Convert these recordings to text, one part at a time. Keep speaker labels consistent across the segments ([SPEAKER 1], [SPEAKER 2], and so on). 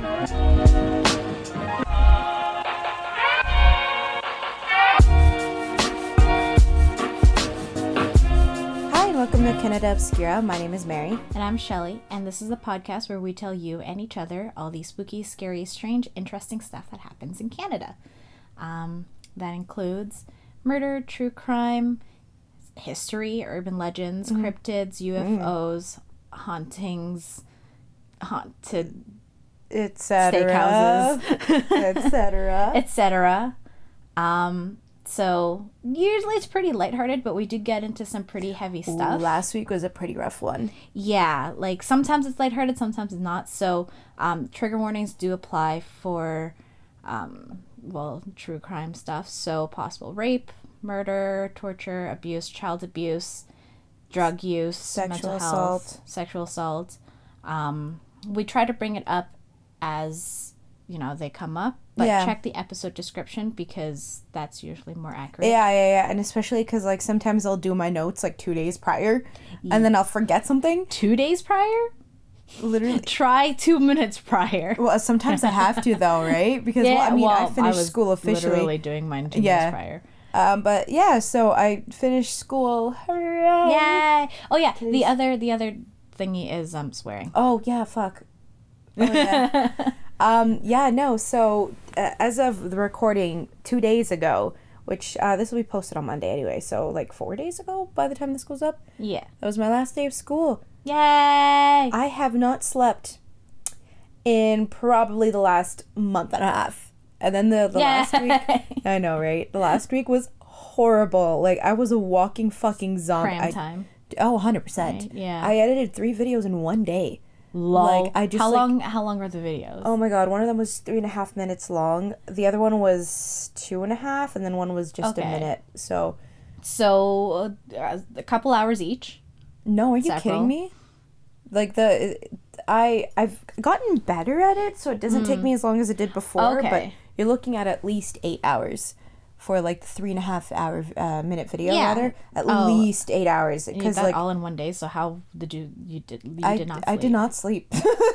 [SPEAKER 1] Hi, welcome to Canada Obscura. My name is Mary.
[SPEAKER 2] And I'm Shelly, and this is the podcast where we tell you and each other all the spooky, scary, strange, interesting stuff that happens in Canada. That includes murder, true crime, history, urban legends, cryptids, UFOs, hauntings, haunted
[SPEAKER 1] Etc.
[SPEAKER 2] steakhouses, etc. So usually it's pretty lighthearted, but we do get into some pretty heavy stuff.
[SPEAKER 1] Last week was a pretty rough one.
[SPEAKER 2] Yeah, like sometimes it's lighthearted, sometimes it's not. So trigger warnings do apply for, true crime stuff. So possible rape, murder, torture, abuse, child abuse, drug use, mental health, sexual assault. We try to bring it up as, they come up. But check the episode description because that's usually more accurate.
[SPEAKER 1] Yeah. And especially because, sometimes I'll do my notes, 2 days prior. And then I'll forget something.
[SPEAKER 2] 2 days prior?
[SPEAKER 1] Literally.
[SPEAKER 2] Try 2 minutes prior.
[SPEAKER 1] Well, sometimes I have to, though, right? Because, I finished school officially.
[SPEAKER 2] Literally doing mine 2 days prior.
[SPEAKER 1] So I finished school. Hooray!
[SPEAKER 2] Yay! Oh, yeah. The other thingy is swearing.
[SPEAKER 1] Oh, yeah, fuck. Oh, yeah. So as of the recording 2 days ago, which this will be posted on Monday anyway, so 4 days ago by the time this goes up.
[SPEAKER 2] Yeah.
[SPEAKER 1] That was my last day of school.
[SPEAKER 2] Yay!
[SPEAKER 1] I have not slept in probably the last month and a half. And then the last week, I know, right? The last week was horrible. I was a walking fucking zombie.
[SPEAKER 2] Cram time.
[SPEAKER 1] Oh, 100%.
[SPEAKER 2] Right, yeah.
[SPEAKER 1] I edited 3 videos in one day.
[SPEAKER 2] Lol. How long were the videos?
[SPEAKER 1] Oh my god, one of them was 3.5 minutes long. The other one was 2.5, and then one was just a minute. So
[SPEAKER 2] a couple hours each.
[SPEAKER 1] No, are you kidding me? I've gotten better at it, so it doesn't take me as long as it did before.
[SPEAKER 2] Okay.
[SPEAKER 1] But you're looking at least 8 hours for the 3.5 hour minute video. Rather at least 8 hours
[SPEAKER 2] because all in one day. So how did you did not sleep?
[SPEAKER 1] I did not sleep.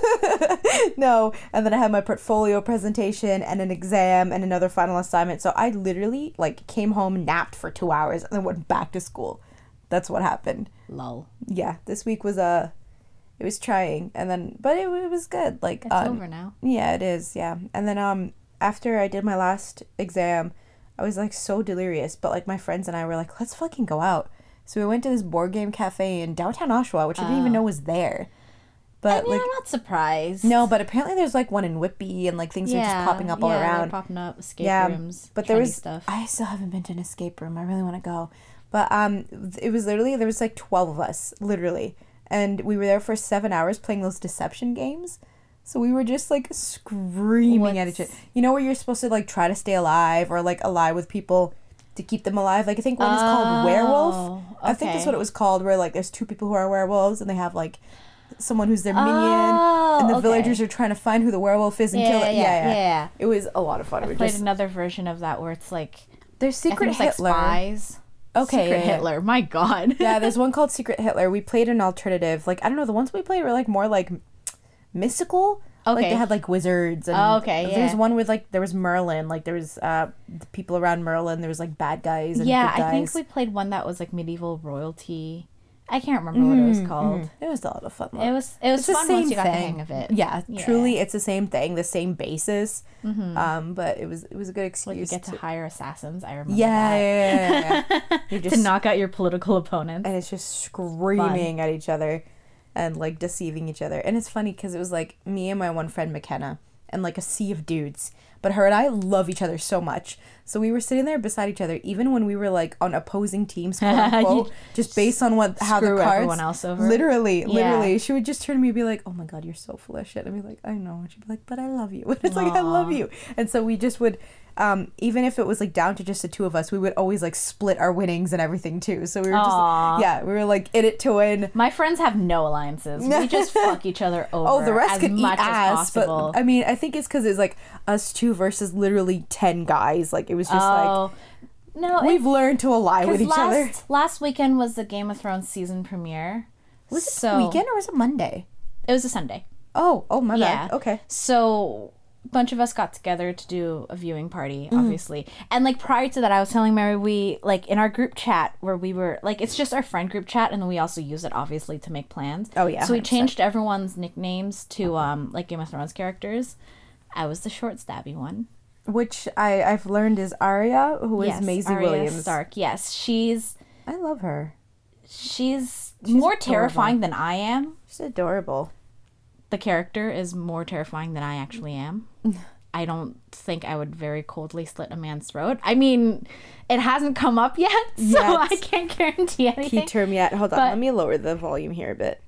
[SPEAKER 1] No, and then I had my portfolio presentation and an exam and another final assignment. So I literally came home, napped for 2 hours, and then went back to school. That's what happened.
[SPEAKER 2] Lol.
[SPEAKER 1] Yeah, this week was it was trying, and then but it was good.
[SPEAKER 2] It's over now.
[SPEAKER 1] Yeah, it is. Yeah, and then after I did my last exam, I was so delirious, but my friends and I were let's fucking go out. So we went to this board game cafe in downtown Oshawa, which I didn't even know was there. But
[SPEAKER 2] I'm not surprised.
[SPEAKER 1] No, but apparently there's one in Whitby and things are just popping up all around.
[SPEAKER 2] They're popping up, escape rooms.
[SPEAKER 1] But there was
[SPEAKER 2] stuff.
[SPEAKER 1] I still haven't been to an escape room. I really want to go. But it was literally there was 12 of us, literally. And we were there for 7 hours playing those deception games. So we were just screaming at each other. You know where you're supposed to try to stay alive or ally with people to keep them alive? I think one is called Werewolf. Okay. I think that's what it was called, where there's 2 people who are werewolves and they have someone who's their minion, and the villagers are trying to find who the werewolf is and kill it. Yeah. It was a lot of fun.
[SPEAKER 2] I played another version of that where it's
[SPEAKER 1] there's Secret Hitler.
[SPEAKER 2] Spies.
[SPEAKER 1] Okay,
[SPEAKER 2] Secret Hitler. My God.
[SPEAKER 1] Yeah, there's one called Secret Hitler. We played an alternative. I don't know. The ones we played were more mystical.
[SPEAKER 2] Okay.
[SPEAKER 1] They had wizards. And there's one with there was Merlin. There was the people around Merlin. There was bad guys and good guys.
[SPEAKER 2] I think we played one that was medieval royalty. I can't remember what it was called.
[SPEAKER 1] It was a lot of fun.
[SPEAKER 2] It was fun once you got the hang of it.
[SPEAKER 1] Yeah, truly, it's the same thing, the same basis. But it was a good excuse.
[SPEAKER 2] You get to hire assassins. I remember that.
[SPEAKER 1] Yeah. You just
[SPEAKER 2] to knock out your political opponents.
[SPEAKER 1] And it's just screaming at each other and deceiving each other. And it's funny because it was me and my one friend McKenna and a sea of dudes. But her and I love each other so much. So we were sitting there beside each other, even when we were on opposing teams, quote unquote, just based on how the cards.
[SPEAKER 2] Everyone else over.
[SPEAKER 1] Literally, she would just turn to me and be like, "Oh my God, you're so full of shit." And I'd be like, "I know." And she'd be like, "But I love you." And it's I love you. And so we just would, even if it was down to just the 2 of us, we would always split our winnings and everything too. So we were just, we were in it to win.
[SPEAKER 2] My friends have no alliances. We just fuck each other over.
[SPEAKER 1] Oh, the rest
[SPEAKER 2] as
[SPEAKER 1] could
[SPEAKER 2] much
[SPEAKER 1] eat ass,
[SPEAKER 2] as possible.
[SPEAKER 1] But I mean, I think it's because it's us 2 versus literally 10 guys. It was just
[SPEAKER 2] no,
[SPEAKER 1] we've learned to ally with each other.
[SPEAKER 2] Last weekend was the Game of Thrones season premiere.
[SPEAKER 1] Was it a weekend or was it Monday?
[SPEAKER 2] It was a Sunday.
[SPEAKER 1] Oh, my
[SPEAKER 2] Yeah.
[SPEAKER 1] bad. Okay.
[SPEAKER 2] So a bunch of us got together to do a viewing party, obviously. And like prior to that, I was telling Mary, we like in our group chat where we were like, it's just our friend group chat, and then we also use it obviously to make plans.
[SPEAKER 1] Oh, yeah,
[SPEAKER 2] So we
[SPEAKER 1] 100%.
[SPEAKER 2] changed everyone's nicknames to like Game of Thrones characters. I was the short stabby one.
[SPEAKER 1] Which I've learned is Arya, who is Maisie
[SPEAKER 2] Arya
[SPEAKER 1] Williams.
[SPEAKER 2] Stark. Yes, she's
[SPEAKER 1] I love her.
[SPEAKER 2] more
[SPEAKER 1] adorable.
[SPEAKER 2] terrifying than I am.
[SPEAKER 1] She's adorable.
[SPEAKER 2] The character is more terrifying than I actually am. I don't think I would very coldly slit a man's throat. I mean, it hasn't come up yet, so I can't guarantee anything.
[SPEAKER 1] Key term yet. Hold on.
[SPEAKER 2] But-
[SPEAKER 1] Let me lower the volume here a bit.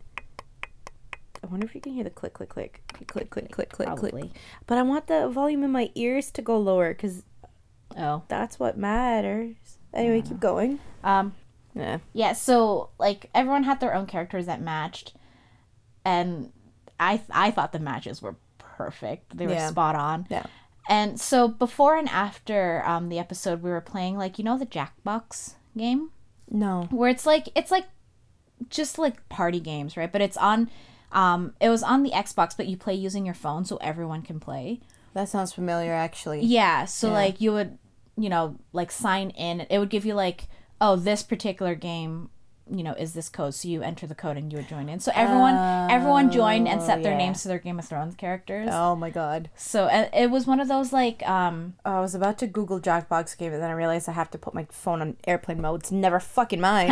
[SPEAKER 1] I wonder if you can hear the click, click, click. Click, click, click, click,
[SPEAKER 2] Probably.
[SPEAKER 1] click. But I want the volume in my ears to go lower because
[SPEAKER 2] Oh.
[SPEAKER 1] that's what matters. Anyway, keep going. Yeah.
[SPEAKER 2] Yeah, so like everyone had their own characters that matched, and I thought the matches were perfect. They were
[SPEAKER 1] Yeah.
[SPEAKER 2] spot on.
[SPEAKER 1] Yeah.
[SPEAKER 2] And so before and after the episode, we were playing like, you know, the Jackbox game,
[SPEAKER 1] No.
[SPEAKER 2] where it's like just like party games, right? But it's on it was on the Xbox, but you play using your phone, so everyone can play.
[SPEAKER 1] That sounds familiar, actually.
[SPEAKER 2] Yeah, so
[SPEAKER 1] Yeah.
[SPEAKER 2] like you would, you know, like sign in. It would give you like, oh, this particular game, you know, is this code. So you enter the code and you would join in. So everyone joined and set their
[SPEAKER 1] yeah.
[SPEAKER 2] names to their Game of Thrones characters.
[SPEAKER 1] Oh my god.
[SPEAKER 2] So it was one of those like
[SPEAKER 1] Oh, I was about to Google Jackbox game, and then I realized I have to put my phone on airplane mode. It's never fucking mine.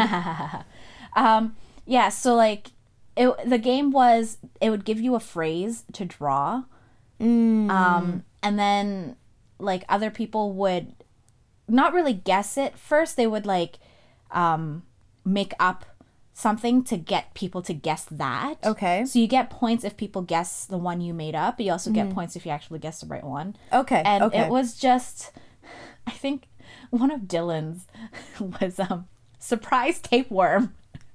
[SPEAKER 2] yeah, so like the game was, it would give you a phrase to draw. And then like other people would not really guess it first. They would like make up something to get people to guess that.
[SPEAKER 1] Okay.
[SPEAKER 2] So you get points if people guess the one you made up, but you also get points if you actually guess the right one.
[SPEAKER 1] Okay.
[SPEAKER 2] And
[SPEAKER 1] okay.
[SPEAKER 2] it was just, I think one of Dylan's was surprise tapeworm.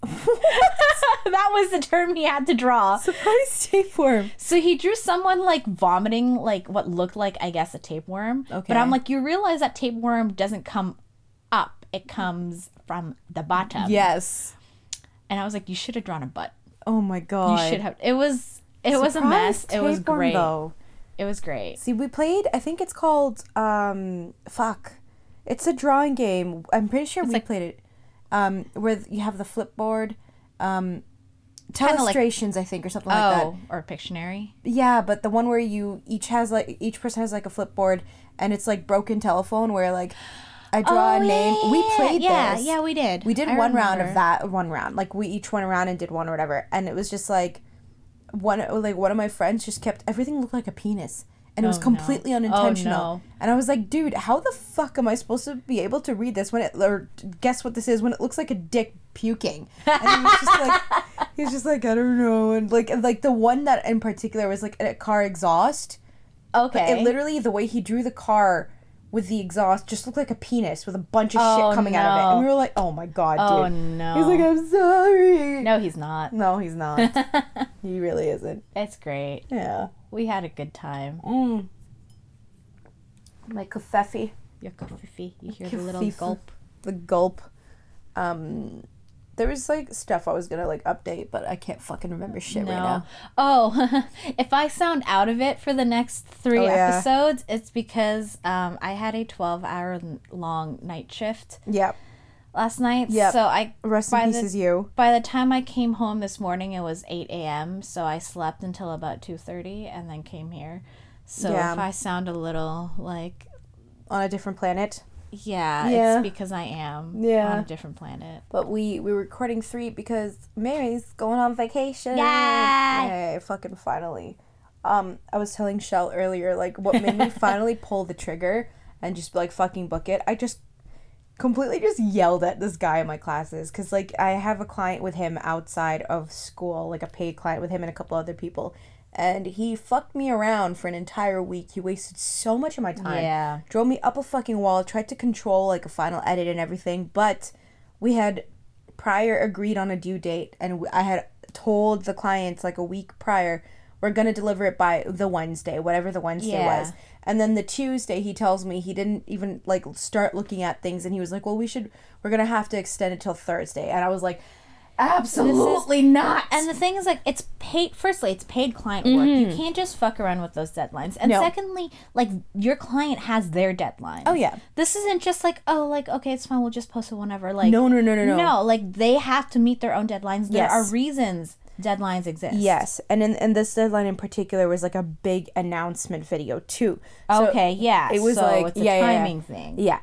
[SPEAKER 2] That was the term he had to draw.
[SPEAKER 1] surprise tapeworm.
[SPEAKER 2] So he drew someone like vomiting like what looked like, I guess, a tapeworm.
[SPEAKER 1] Okay.
[SPEAKER 2] But I'm like, you realize that tapeworm doesn't come up. It comes from the bottom.
[SPEAKER 1] Yes.
[SPEAKER 2] And I was like, you should have drawn a butt.
[SPEAKER 1] Oh my god.
[SPEAKER 2] You should have. It was a mess. It was
[SPEAKER 1] tapeworm,
[SPEAKER 2] great.
[SPEAKER 1] though.
[SPEAKER 2] It was great.
[SPEAKER 1] See, we played, I think it's called, fuck. It's a drawing game. I'm pretty sure we played it. Where you have the flipboard. Telestrations, I think, or something like that.
[SPEAKER 2] Or a Pictionary.
[SPEAKER 1] Yeah, but the one where each person has like a flipboard, and it's like broken telephone where like I draw a name. We played this.
[SPEAKER 2] Yeah, we did.
[SPEAKER 1] We did
[SPEAKER 2] I
[SPEAKER 1] one round
[SPEAKER 2] remember.
[SPEAKER 1] of that. One round, like we each went around and did one or whatever, and it was just like one of my friends just kept everything looked like a penis, and it was
[SPEAKER 2] Oh, no.
[SPEAKER 1] completely unintentional.
[SPEAKER 2] Oh, no.
[SPEAKER 1] And I was like, dude, how the fuck am I supposed to be able to read this or guess what this is when it looks like a dick puking? And he was just like, I don't know, and like the one that in particular was like a car exhaust.
[SPEAKER 2] Okay.
[SPEAKER 1] It literally, the way he drew the car with the exhaust just looked like a penis with a bunch of
[SPEAKER 2] Oh,
[SPEAKER 1] shit coming out of it.
[SPEAKER 2] no.
[SPEAKER 1] And we were like, oh my god, dude.
[SPEAKER 2] Oh, no.
[SPEAKER 1] He's like, I'm sorry.
[SPEAKER 2] No, he's not.
[SPEAKER 1] No, he's not. He really isn't.
[SPEAKER 2] It's great.
[SPEAKER 1] Yeah.
[SPEAKER 2] We had a good time.
[SPEAKER 1] My kafefe.
[SPEAKER 2] Your coffee. You hear the little
[SPEAKER 1] Kafif.
[SPEAKER 2] gulp.
[SPEAKER 1] The gulp. There was like stuff I was gonna like update, but I can't fucking remember shit right now.
[SPEAKER 2] Oh, if I sound out of it for the next 3
[SPEAKER 1] Oh, yeah.
[SPEAKER 2] episodes, it's because I had a 12-hour long night shift
[SPEAKER 1] Yep.
[SPEAKER 2] last night.
[SPEAKER 1] Yep.
[SPEAKER 2] So I
[SPEAKER 1] Rest in
[SPEAKER 2] by
[SPEAKER 1] peace
[SPEAKER 2] the-
[SPEAKER 1] is you.
[SPEAKER 2] by the time I came home this morning, it was 8 a.m. So I slept until about 2:30 and then came here. So
[SPEAKER 1] Yeah.
[SPEAKER 2] if I sound a little like,
[SPEAKER 1] On a different planet.
[SPEAKER 2] yeah,
[SPEAKER 1] Yeah.
[SPEAKER 2] it's because I am
[SPEAKER 1] Yeah.
[SPEAKER 2] on a different planet.
[SPEAKER 1] But we were recording 3 because Mary's going on vacation.
[SPEAKER 2] Yay!
[SPEAKER 1] Yay, fucking finally. I was telling Shell earlier, like, what made me finally pull the trigger and just, like, fucking book it. I just completely just yelled at this guy in my classes. Because, like, I have a client with him outside of school, like, a paid client with him and a couple other people. And he fucked me around for an entire week. He wasted so much of my time.
[SPEAKER 2] Yeah.
[SPEAKER 1] Drove me up a fucking wall, tried to control, like, a final edit and everything. But we had prior agreed on a due date. And I had told the clients, like, a week prior, we're going to deliver it by the Wednesday, whatever the Wednesday
[SPEAKER 2] Yeah.
[SPEAKER 1] was. And then the Tuesday, he tells me he didn't even, like, start looking at things. And he was like, well, we're going to have to extend it till Thursday. And I was like, Absolutely not.
[SPEAKER 2] And the thing is, like, it's paid. Firstly, it's paid client work. You can't just fuck around with those deadlines. And secondly, like, your client has their deadlines.
[SPEAKER 1] Oh, yeah.
[SPEAKER 2] This isn't just like, oh, like, okay, it's fine. We'll just post it whenever. Like,
[SPEAKER 1] No.
[SPEAKER 2] No, like, they have to meet their own deadlines. There
[SPEAKER 1] Yes.
[SPEAKER 2] are reasons deadlines exist.
[SPEAKER 1] Yes, and this deadline in particular was like a big announcement video too. So
[SPEAKER 2] Okay, yeah.
[SPEAKER 1] it was
[SPEAKER 2] so
[SPEAKER 1] like
[SPEAKER 2] it's a timing thing.
[SPEAKER 1] Yeah,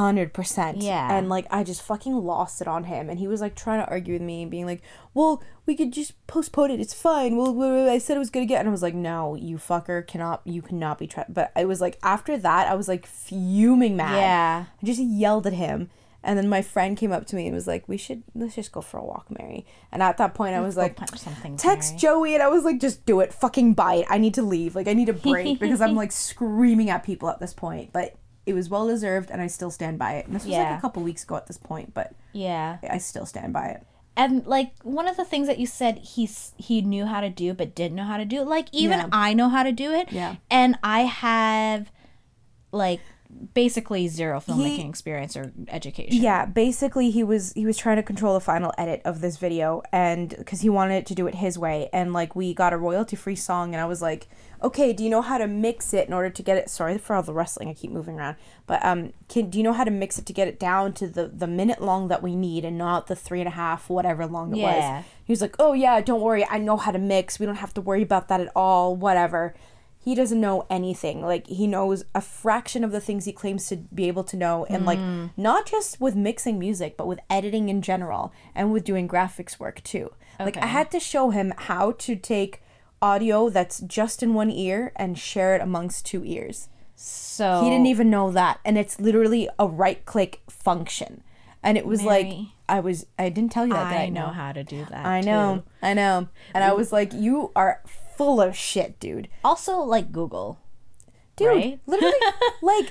[SPEAKER 1] 100%.
[SPEAKER 2] Yeah.
[SPEAKER 1] And like I just fucking lost it on him, and he was like trying to argue with me and being like, "Well, we could just postpone it. It's fine. Well, I said it was gonna get," and I was like, "No, you fucker you cannot be tried." But it was like after that, I was like fuming mad.
[SPEAKER 2] Yeah.
[SPEAKER 1] I just yelled at him. And then my friend came up to me and was like, let's just go for a walk, Mary. And at that point, I was like,
[SPEAKER 2] punch something,
[SPEAKER 1] text
[SPEAKER 2] Mary.
[SPEAKER 1] Joey. And I was like, just do it. Fucking buy it. I need to leave. Like, I need a break because I'm like screaming at people at this point. But it was well deserved and I still stand by it. And this was like a couple weeks ago at this point, but
[SPEAKER 2] Yeah.
[SPEAKER 1] I still stand by it.
[SPEAKER 2] And like one of the things that you said he knew how to do but didn't know how to do, like even I know how to do it.
[SPEAKER 1] Yeah.
[SPEAKER 2] And I have like basically zero filmmaking experience or education.
[SPEAKER 1] Yeah, basically he was trying to control the final edit of this video, and because he wanted to do it his way, and like we got a royalty free song, and I was like, okay, do you know how to mix it in order to get it, sorry for all the wrestling, I keep moving around, but do you know how to mix it to get it down to the minute long that we need and not the 3.5 whatever long it was? He was like, oh yeah, don't worry, I know how to mix, we don't have to worry about that at all, whatever. He doesn't know anything. Like, he knows a fraction of the things he claims to be able to know. And, like, not just with mixing music, but with editing in general. And with doing graphics work, too. Okay. Like, I had to show him how to take audio that's just in one ear and share it amongst 2 ears.
[SPEAKER 2] So
[SPEAKER 1] He didn't even know that. And it's literally a right-click function. And it was
[SPEAKER 2] Mary,
[SPEAKER 1] like, I didn't tell you that, did I?
[SPEAKER 2] I know how to do that,
[SPEAKER 1] I know. And I was like, you are full of shit, dude.
[SPEAKER 2] Also, like, Google.
[SPEAKER 1] Dude,
[SPEAKER 2] right?
[SPEAKER 1] literally, like,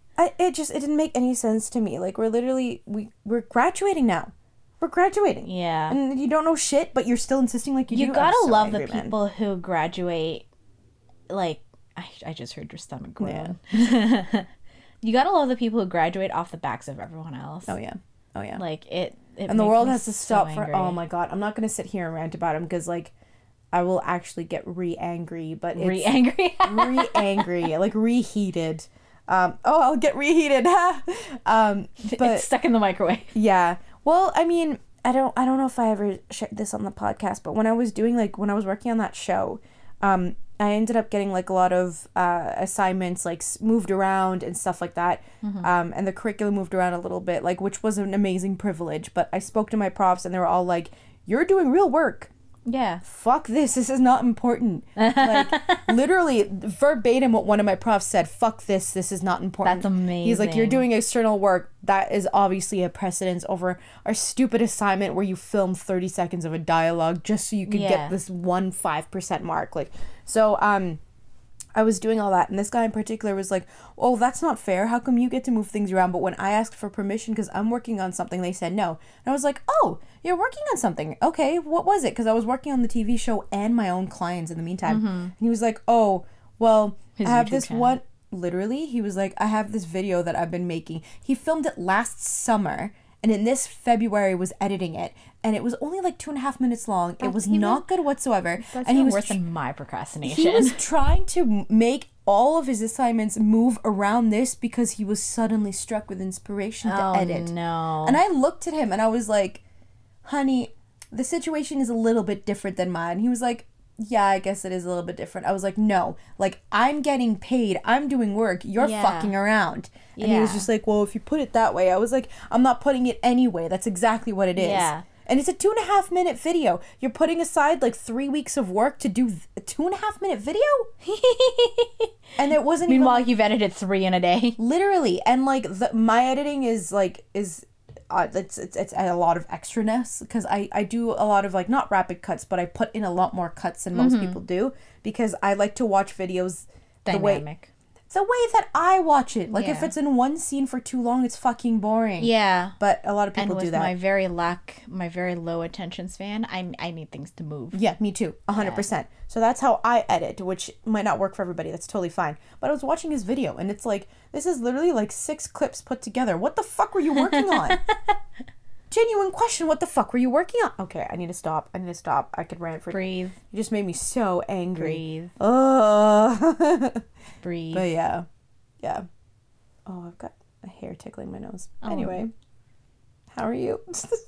[SPEAKER 1] it didn't make any sense to me. Like, we're graduating now. We're graduating.
[SPEAKER 2] Yeah.
[SPEAKER 1] And you don't know shit, but you're still insisting like you do.
[SPEAKER 2] You gotta
[SPEAKER 1] I'm so
[SPEAKER 2] love
[SPEAKER 1] angry,
[SPEAKER 2] the
[SPEAKER 1] man.
[SPEAKER 2] people who graduate, like, I just heard your stomach groan. You gotta love the people who graduate off the backs of everyone else.
[SPEAKER 1] Oh, yeah.
[SPEAKER 2] Like, it
[SPEAKER 1] And the world has to
[SPEAKER 2] so
[SPEAKER 1] stop
[SPEAKER 2] angry.
[SPEAKER 1] for, oh my God. I'm not going to sit here and rant about him because, like, I will actually get re-angry, but it's...
[SPEAKER 2] Re-angry?
[SPEAKER 1] Re-angry, like reheated. I'll get reheated. But
[SPEAKER 2] it's stuck in the microwave.
[SPEAKER 1] yeah. Well, I mean, I don't know if I ever shared this on the podcast, but when I was working on that show, I ended up getting like a lot of assignments like moved around and stuff like that. And the curriculum moved around a little bit, like, which was an amazing privilege. But I spoke to my profs and they were all like, "You're doing real work.
[SPEAKER 2] Yeah.
[SPEAKER 1] Fuck this is not important." Like, literally verbatim what one of my profs said, "Fuck this is not important."
[SPEAKER 2] That's amazing.
[SPEAKER 1] He's like, "You're doing external work. That is obviously a precedence over our stupid assignment where you film 30 seconds of a dialogue just so you could get this 5% mark." Like, so I was doing all that, and this guy in particular was like, "Oh, that's not fair. How come you get to move things around, but when I asked for permission because I'm working on something, they said no?" And I was like, "Oh, you're working on something. Okay, what was it?" Because I was working on the TV show and my own clients in the meantime. And he was like, "Oh, well,
[SPEAKER 2] His
[SPEAKER 1] I have
[SPEAKER 2] YouTube
[SPEAKER 1] this
[SPEAKER 2] channel.
[SPEAKER 1] one." Literally, he was like, "I have this video that I've been making." He filmed it last summer, and in this February was editing it, and it was only like 2.5 minutes long. It was not good whatsoever.
[SPEAKER 2] That's
[SPEAKER 1] and he was
[SPEAKER 2] worse than my procrastination.
[SPEAKER 1] he was trying to make all of his assignments move around this because he was suddenly struck with inspiration to edit.
[SPEAKER 2] No.
[SPEAKER 1] And I looked at him and I was like, "Honey, the situation is a little bit different than mine." He was like, "Yeah, I guess it is a little bit different." I was like, "No, like, I'm getting paid. I'm doing work. You're fucking around." And he was just like, "Well, if you put it that way." I was like, "I'm not putting it anyway. That's exactly what it is."
[SPEAKER 2] Yeah.
[SPEAKER 1] And it's a 2.5 minute video. You're putting aside like 3 weeks of work to do a 2.5 minute video? And it wasn't
[SPEAKER 2] Meanwhile,
[SPEAKER 1] even
[SPEAKER 2] you've edited 3 in a day.
[SPEAKER 1] literally. And like my editing is it's a lot of extraness because I do a lot of like not rapid cuts, but I put in a lot more cuts than most people do because I like to watch videos
[SPEAKER 2] Dynamic.
[SPEAKER 1] the way that I watch it. Like, if
[SPEAKER 2] Yeah.
[SPEAKER 1] it's in one scene for too long, it's fucking boring.
[SPEAKER 2] Yeah.
[SPEAKER 1] But a lot of people
[SPEAKER 2] And with
[SPEAKER 1] do that.
[SPEAKER 2] my very low attention span, I need things to move.
[SPEAKER 1] Yeah, me too. 100%. So that's how I edit, which might not work for everybody. That's totally fine. But I was watching his video, and it's like, this is literally like 6 clips put together. What the fuck were you working on? genuine question. What the fuck were you working on? Okay, I need to stop. I could rant for...
[SPEAKER 2] Breathe.
[SPEAKER 1] You just made me so angry.
[SPEAKER 2] Breathe.
[SPEAKER 1] Oh.
[SPEAKER 2] Breathe.
[SPEAKER 1] But yeah. Yeah. Oh, I've got a hair tickling my nose.
[SPEAKER 2] Oh.
[SPEAKER 1] Anyway. How are you?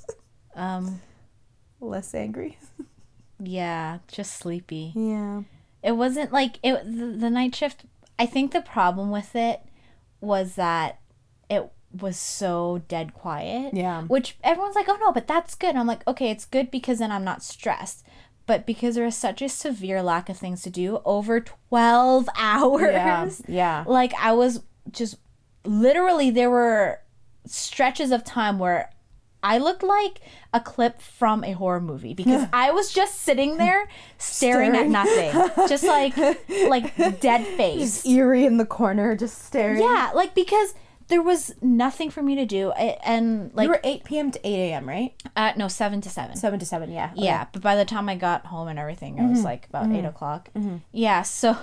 [SPEAKER 1] Less angry.
[SPEAKER 2] Yeah, just sleepy.
[SPEAKER 1] Yeah.
[SPEAKER 2] It wasn't like the night shift. I think the problem with it was that it was so dead quiet.
[SPEAKER 1] Yeah.
[SPEAKER 2] Which everyone's like, oh no, but that's good. And I'm like, okay, it's good because then I'm not stressed. But because there is such a severe lack of things to do over 12 hours.
[SPEAKER 1] Yeah.
[SPEAKER 2] Like I was just literally, there were stretches of time where I looked like a clip from a horror movie because I was just sitting there staring at nothing. Just like dead face.
[SPEAKER 1] Just eerie in the corner, just staring.
[SPEAKER 2] Yeah, like because there was nothing for me to do. And like...
[SPEAKER 1] You were 8 p.m. to 8 a.m., right?
[SPEAKER 2] No, 7 to 7.
[SPEAKER 1] 7 to 7, yeah. Okay.
[SPEAKER 2] Yeah, but by the time I got home and everything, it was like about 8 o'clock. Yeah, so...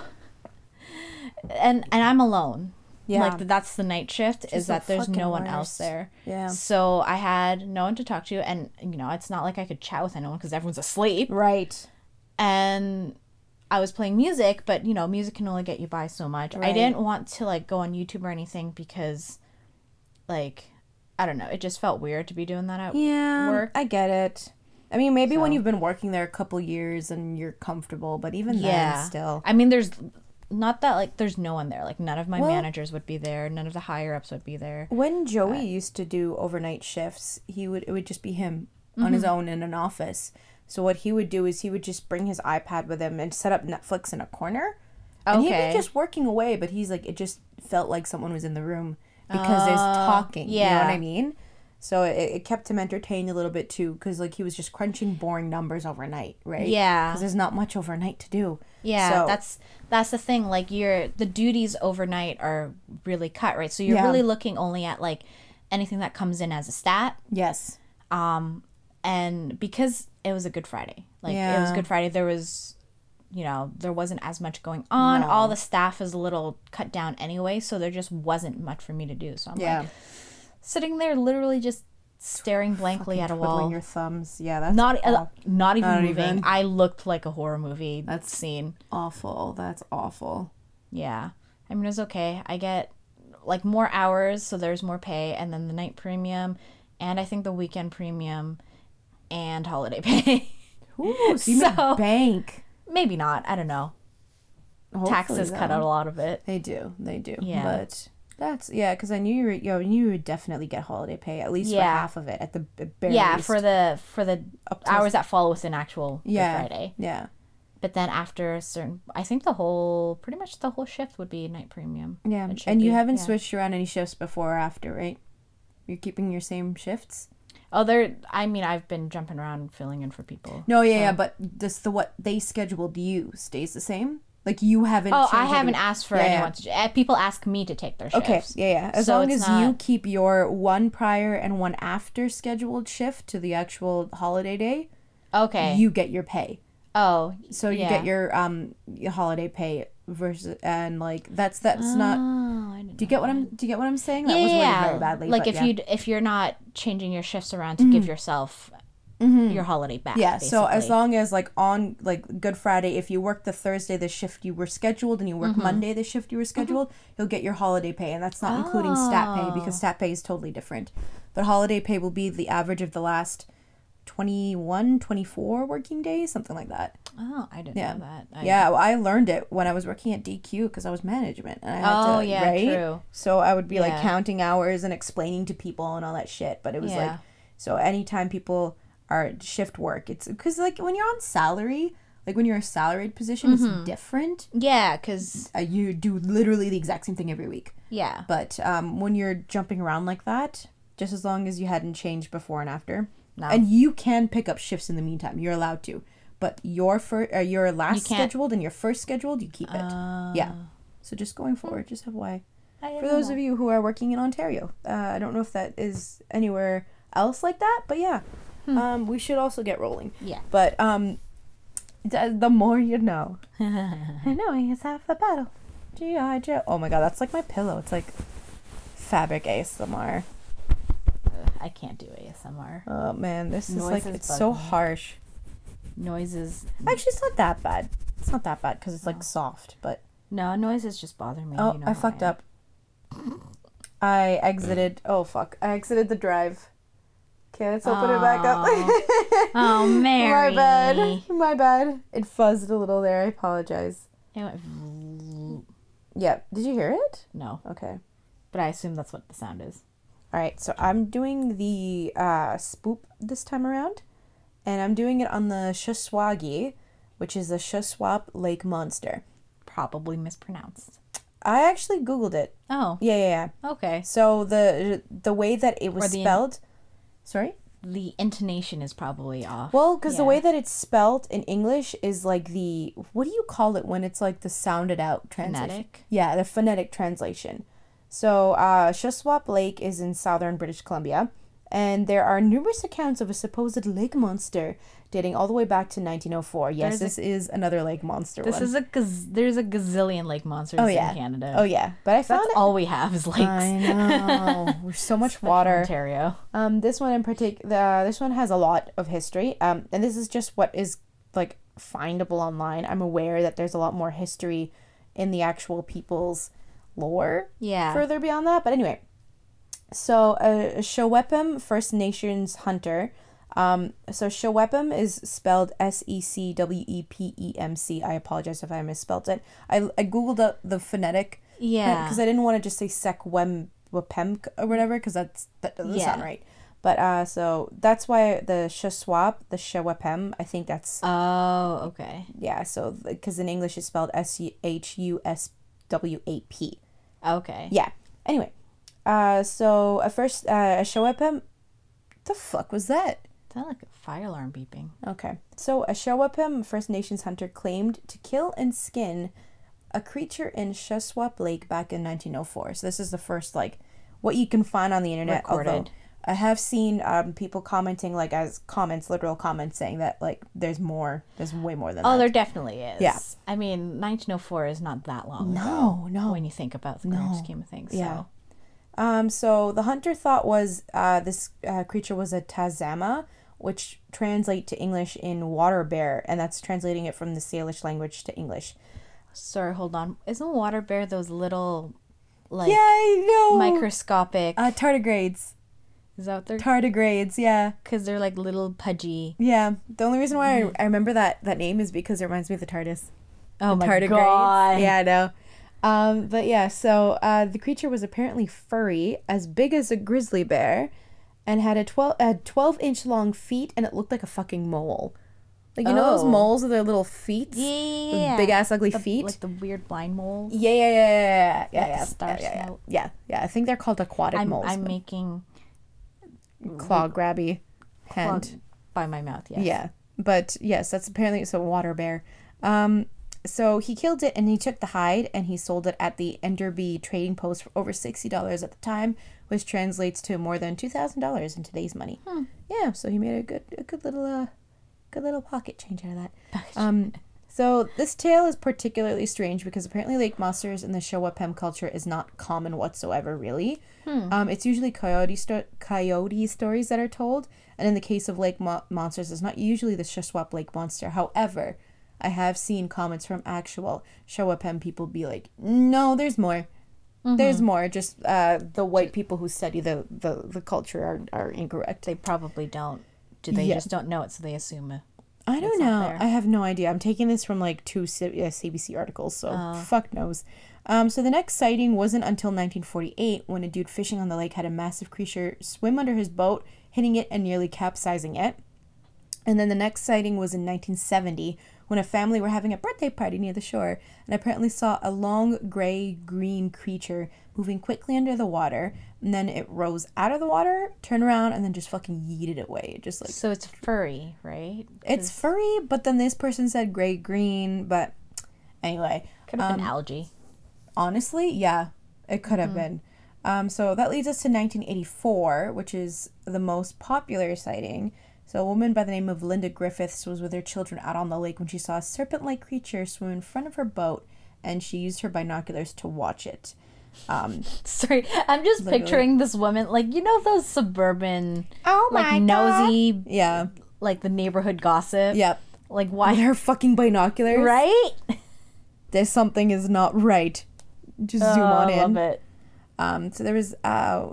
[SPEAKER 2] And I'm alone.
[SPEAKER 1] Yeah.
[SPEAKER 2] Like, that's the night shift, is
[SPEAKER 1] the
[SPEAKER 2] that there's no
[SPEAKER 1] fucking
[SPEAKER 2] one
[SPEAKER 1] worst.
[SPEAKER 2] else there.
[SPEAKER 1] Yeah.
[SPEAKER 2] So I had no one to talk to, and, you know, it's not like I could chat with anyone because everyone's asleep.
[SPEAKER 1] Right.
[SPEAKER 2] And I was playing music, but, you know, music can only get you by so much.
[SPEAKER 1] Right.
[SPEAKER 2] I didn't want to, like, go on YouTube or anything because, like, I don't know, it just felt weird to be doing that at work.
[SPEAKER 1] I get it. I mean, maybe when
[SPEAKER 2] So-
[SPEAKER 1] you've been working there a couple years and you're comfortable, but even
[SPEAKER 2] Yeah.
[SPEAKER 1] then, still.
[SPEAKER 2] I mean, there's not that, like, there's no one there. Like, none of my
[SPEAKER 1] Well-
[SPEAKER 2] managers would be there. None of the higher-ups would be there.
[SPEAKER 1] When Joey used to do overnight shifts, it would just be him on his own in an office. So what he would do is he would just bring his iPad with him and set up Netflix in a corner. And he'd
[SPEAKER 2] Okay.
[SPEAKER 1] be just working away, but he's like, it just felt like someone was in the room because there's talking. You know
[SPEAKER 2] yeah.
[SPEAKER 1] what I mean? So it kept him entertained a little bit too, because like he was just crunching boring numbers overnight, right?
[SPEAKER 2] Yeah.
[SPEAKER 1] Because there's not much overnight to do.
[SPEAKER 2] Yeah,
[SPEAKER 1] So-
[SPEAKER 2] that's the thing. Like, the duties overnight are really cut, right? So you're
[SPEAKER 1] Yeah.
[SPEAKER 2] really looking only at, like, anything that comes in as a stat.
[SPEAKER 1] Yes.
[SPEAKER 2] And because it was a Good Friday, like, it was
[SPEAKER 1] Yeah.
[SPEAKER 2] Good Friday, there was, you know, there wasn't as much going on.
[SPEAKER 1] No.
[SPEAKER 2] All the staff is a little cut down anyway, so there just wasn't much for me to do. So I'm
[SPEAKER 1] Yeah.
[SPEAKER 2] like sitting there literally just staring blankly at a
[SPEAKER 1] Twiddling
[SPEAKER 2] wall.
[SPEAKER 1] your thumbs. Yeah, that's
[SPEAKER 2] Not even
[SPEAKER 1] Not
[SPEAKER 2] moving.
[SPEAKER 1] even.
[SPEAKER 2] I looked like a horror movie scene.
[SPEAKER 1] awful. That's awful.
[SPEAKER 2] Yeah. I mean, it was okay. I get, like, more hours, so there's more pay, and then the night premium, and I think the weekend premium, and holiday pay.
[SPEAKER 1] Ooh, so you
[SPEAKER 2] So-
[SPEAKER 1] make bank.
[SPEAKER 2] Maybe not. I don't know.
[SPEAKER 1] Hopefully,
[SPEAKER 2] Taxes cut
[SPEAKER 1] though.
[SPEAKER 2] out a lot of it.
[SPEAKER 1] They do.
[SPEAKER 2] Yeah.
[SPEAKER 1] But that's, yeah, because I knew you would definitely get holiday pay, at least for
[SPEAKER 2] Yeah.
[SPEAKER 1] half of it, at the very
[SPEAKER 2] Yeah,
[SPEAKER 1] least.
[SPEAKER 2] for the
[SPEAKER 1] Up to-
[SPEAKER 2] hours that fall within actual Good
[SPEAKER 1] Yeah.
[SPEAKER 2] Friday.
[SPEAKER 1] Yeah.
[SPEAKER 2] But then after a certain, I think pretty much the whole shift would be night premium.
[SPEAKER 1] Yeah.
[SPEAKER 2] It should
[SPEAKER 1] And you
[SPEAKER 2] be,
[SPEAKER 1] haven't
[SPEAKER 2] yeah.
[SPEAKER 1] switched around any shifts before or after, right? You're keeping your same shifts?
[SPEAKER 2] Oh, I mean, I've been jumping around filling in for people.
[SPEAKER 1] No, yeah, but what they scheduled you stays the same? Like you haven't
[SPEAKER 2] Oh,
[SPEAKER 1] changed
[SPEAKER 2] I haven't
[SPEAKER 1] any-
[SPEAKER 2] asked for
[SPEAKER 1] Yeah,
[SPEAKER 2] anyone to. People ask me to take their shifts.
[SPEAKER 1] Okay, yeah. As
[SPEAKER 2] So
[SPEAKER 1] long
[SPEAKER 2] it's
[SPEAKER 1] as you
[SPEAKER 2] not-
[SPEAKER 1] keep your one prior and one after scheduled shift to the actual holiday day,
[SPEAKER 2] Okay.
[SPEAKER 1] you get your pay.
[SPEAKER 2] Oh.
[SPEAKER 1] So you
[SPEAKER 2] yeah.
[SPEAKER 1] get your holiday pay versus, and like that's not.
[SPEAKER 2] Oh, I didn't
[SPEAKER 1] Do you get what I'm saying? That
[SPEAKER 2] Yeah,
[SPEAKER 1] was worded
[SPEAKER 2] yeah.
[SPEAKER 1] very badly.
[SPEAKER 2] Like
[SPEAKER 1] but
[SPEAKER 2] if you're not changing your shifts around to give yourself your holiday back.
[SPEAKER 1] Yeah, so as
[SPEAKER 2] basically.
[SPEAKER 1] long as like on like Good Friday, if you work the Thursday the shift you were scheduled and you work Monday the shift you were scheduled, you'll get your holiday pay, and that's not including stat pay because stat pay is totally different. But holiday pay will be the average of the last 24 working days, something like that.
[SPEAKER 2] Oh, I didn't
[SPEAKER 1] Yeah.
[SPEAKER 2] know that.
[SPEAKER 1] Yeah, well, I learned it when I was working at DQ because I was management and I had
[SPEAKER 2] Oh,
[SPEAKER 1] to,
[SPEAKER 2] yeah,
[SPEAKER 1] right?
[SPEAKER 2] true.
[SPEAKER 1] So I would be like
[SPEAKER 2] Yeah.
[SPEAKER 1] counting hours and explaining to people and all that shit, but it was like,
[SPEAKER 2] Yeah.
[SPEAKER 1] so anytime people are shift work, it's because like when you're on salary, like when you're a salaried position, it's different.
[SPEAKER 2] Yeah, because
[SPEAKER 1] You do literally the exact same thing every week.
[SPEAKER 2] yeah.
[SPEAKER 1] But when you're jumping around like that, just as long as you hadn't changed before and after,
[SPEAKER 2] No.
[SPEAKER 1] and you can pick up shifts in the meantime, you're allowed to. But your your last
[SPEAKER 2] can't-
[SPEAKER 1] scheduled and your first scheduled, you keep it. Yeah. So just going forward, just FYI. For those of you who are working in Ontario, I don't know if that is anywhere else like that, but yeah, we should also get rolling.
[SPEAKER 2] Yeah.
[SPEAKER 1] But the more you know. And knowing is half the battle. G.I. Joe. Oh my god, that's like my pillow. It's like fabric ASMR.
[SPEAKER 2] I can't do ASMR.
[SPEAKER 1] Oh man, this is like
[SPEAKER 2] Noises
[SPEAKER 1] it's
[SPEAKER 2] bug
[SPEAKER 1] so
[SPEAKER 2] me.
[SPEAKER 1] harsh.
[SPEAKER 2] Noises.
[SPEAKER 1] Actually, it's not that bad. It's not that bad because it's like soft. But
[SPEAKER 2] No, noises just bother me.
[SPEAKER 1] oh,
[SPEAKER 2] you know
[SPEAKER 1] I
[SPEAKER 2] how
[SPEAKER 1] fucked
[SPEAKER 2] am.
[SPEAKER 1] up. I exited. Oh fuck! I exited the drive. Okay, let's open it back up.
[SPEAKER 2] Oh, Mary.
[SPEAKER 1] My bad. My bad. It fuzzed a little there. I apologize.
[SPEAKER 2] It went
[SPEAKER 1] Yeah. Did you hear it?
[SPEAKER 2] no,
[SPEAKER 1] Okay.
[SPEAKER 2] but I assume that's what the sound is.
[SPEAKER 1] All right. So I'm doing the spoop this time around, and I'm doing it on the Shuswagi, which is the Shuswap Lake Monster.
[SPEAKER 2] Probably mispronounced.
[SPEAKER 1] I actually Googled it.
[SPEAKER 2] Oh,
[SPEAKER 1] Yeah.
[SPEAKER 2] okay.
[SPEAKER 1] So the way that it was
[SPEAKER 2] Or the-
[SPEAKER 1] spelled. Sorry?
[SPEAKER 2] The intonation is probably off.
[SPEAKER 1] Well, because the
[SPEAKER 2] Yeah.
[SPEAKER 1] way that it's spelled in English is like the, what do you call it when it's like the sounded out translation?
[SPEAKER 2] Phonetic?
[SPEAKER 1] Yeah, the phonetic translation. So, Shuswap Lake is in southern British Columbia, and there are numerous accounts of a supposed lake monster dating all the way back to 1904. Yes,
[SPEAKER 2] There's a-
[SPEAKER 1] this is another lake monster
[SPEAKER 2] This
[SPEAKER 1] one.
[SPEAKER 2] is there's a gazillion lake monsters
[SPEAKER 1] Oh, yeah.
[SPEAKER 2] in Canada.
[SPEAKER 1] Oh, yeah. But I found
[SPEAKER 2] That's
[SPEAKER 1] it.
[SPEAKER 2] all we have is lakes.
[SPEAKER 1] I know. There's so much
[SPEAKER 2] Especially
[SPEAKER 1] water.
[SPEAKER 2] Ontario.
[SPEAKER 1] This one in particular, this one has a lot of history. And this is just what is like findable online. I'm aware that there's a lot more history in the actual people's lore
[SPEAKER 2] Yeah.
[SPEAKER 1] further beyond that. But anyway, so Shewepem First Nations hunter. So Shewepem is spelled Secwepemc. I apologize if I misspelled it. I googled the phonetic.
[SPEAKER 2] Yeah.
[SPEAKER 1] Because I didn't want to just say Secwepemc or whatever, because that doesn't
[SPEAKER 2] Yeah.
[SPEAKER 1] sound right. But so that's why the Shuswap, the Shewepem, I think that's
[SPEAKER 2] Oh, okay.
[SPEAKER 1] yeah. So because in English it's spelled Shuswap.
[SPEAKER 2] Okay.
[SPEAKER 1] Yeah. Anyway, so at first a Shewepem. The fuck was that?
[SPEAKER 2] Sound like a fire alarm beeping.
[SPEAKER 1] Okay. So a Shewepem First Nations hunter claimed to kill and skin a creature in Shuswap Lake back in 1904. So this is the first like what you can find on the internet.
[SPEAKER 2] Recorded.
[SPEAKER 1] Although I have seen people commenting like as comments, literal comments, saying that like there's more, there's way more than
[SPEAKER 2] Oh,
[SPEAKER 1] that.
[SPEAKER 2] there definitely is.
[SPEAKER 1] Yeah.
[SPEAKER 2] I mean, 1904 is not that long
[SPEAKER 1] No,
[SPEAKER 2] ago.
[SPEAKER 1] no.
[SPEAKER 2] When you think about the grand scheme of things.
[SPEAKER 1] Yeah.
[SPEAKER 2] So.
[SPEAKER 1] So the hunter thought was this creature was a Tazama, which translate to English in water bear, and that's translating it from the Salish language to English.
[SPEAKER 2] Sorry, hold on. Isn't water bear those little, like,
[SPEAKER 1] Yeah, I know.
[SPEAKER 2] microscopic?
[SPEAKER 1] Tardigrades.
[SPEAKER 2] Is that what they're?
[SPEAKER 1] Tardigrades, yeah.
[SPEAKER 2] Because they're like little pudgy.
[SPEAKER 1] Yeah. The only reason why I remember that name is because it reminds me of the TARDIS.
[SPEAKER 2] Oh
[SPEAKER 1] The
[SPEAKER 2] my
[SPEAKER 1] tardigrades.
[SPEAKER 2] god.
[SPEAKER 1] Yeah, I know. But yeah, so the creature was apparently furry, as big as a grizzly bear, and had 12-inch long feet, and it looked like a fucking mole. Like, you know those
[SPEAKER 2] Oh.
[SPEAKER 1] moles with their little feet?
[SPEAKER 2] Yeah.
[SPEAKER 1] Big ass ugly
[SPEAKER 2] The-
[SPEAKER 1] feet?
[SPEAKER 2] Like the weird blind moles.
[SPEAKER 1] Yeah.
[SPEAKER 2] Like star
[SPEAKER 1] yeah.
[SPEAKER 2] snout.
[SPEAKER 1] Yeah. I think they're called aquatic moles.
[SPEAKER 2] I'm
[SPEAKER 1] but
[SPEAKER 2] making
[SPEAKER 1] claw grabby hand.
[SPEAKER 2] plug by my mouth. Yes.
[SPEAKER 1] Yeah. But yes, that's apparently it's a water bear. So he killed it and he took the hide and he sold it at the Enderby trading post for over $60 at the time, which translates to more than $2,000 in today's money. Yeah, so he made a good little pocket change out of that. So this tale is particularly strange because apparently lake monsters in the Shewepem culture is not common whatsoever, really. It's usually coyote stories that are told, and in the case of lake monsters, it's not usually the Shuswap Lake monster. However, I have seen comments from actual Shewepem people be like, no, there's more. There's more. Just the white people who study the culture are incorrect.
[SPEAKER 2] They probably don't. Do they
[SPEAKER 1] Yeah.
[SPEAKER 2] just don't know it, so they assume it?
[SPEAKER 1] I don't
[SPEAKER 2] It's out
[SPEAKER 1] know.
[SPEAKER 2] there.
[SPEAKER 1] I have no idea. I'm taking this from like two CBC articles, so fuck knows. So the next sighting wasn't until 1948 when a dude fishing on the lake had a massive creature swim under his boat, hitting it and nearly capsizing it. And then the next sighting was in 1970 when a family were having a birthday party near the shore and apparently saw a long gray-green creature moving quickly under the water, and then it rose out of the water, turned around, and then just fucking yeeted it away. Just like
[SPEAKER 2] So it's furry, right?
[SPEAKER 1] it's furry, but then this person said gray-green, but anyway.
[SPEAKER 2] Could have been algae.
[SPEAKER 1] Honestly, yeah, it could have been. So that leads us to 1984, which is the most popular sighting. So a woman by the name of Linda Griffiths was with her children out on the lake when she saw a serpent-like creature swim in front of her boat, and she used her binoculars to watch it.
[SPEAKER 2] Sorry, I'm just
[SPEAKER 1] Literally.
[SPEAKER 2] picturing this woman, like, you know those suburban,
[SPEAKER 1] Oh
[SPEAKER 2] like, nosy,
[SPEAKER 1] Yeah.
[SPEAKER 2] like, the neighborhood gossip?
[SPEAKER 1] Yep.
[SPEAKER 2] Like,
[SPEAKER 1] With
[SPEAKER 2] why?
[SPEAKER 1] her fucking binoculars.
[SPEAKER 2] Right?
[SPEAKER 1] There's something is not right. Just zoom
[SPEAKER 2] Oh,
[SPEAKER 1] on
[SPEAKER 2] I
[SPEAKER 1] in.
[SPEAKER 2] love it.
[SPEAKER 1] So there was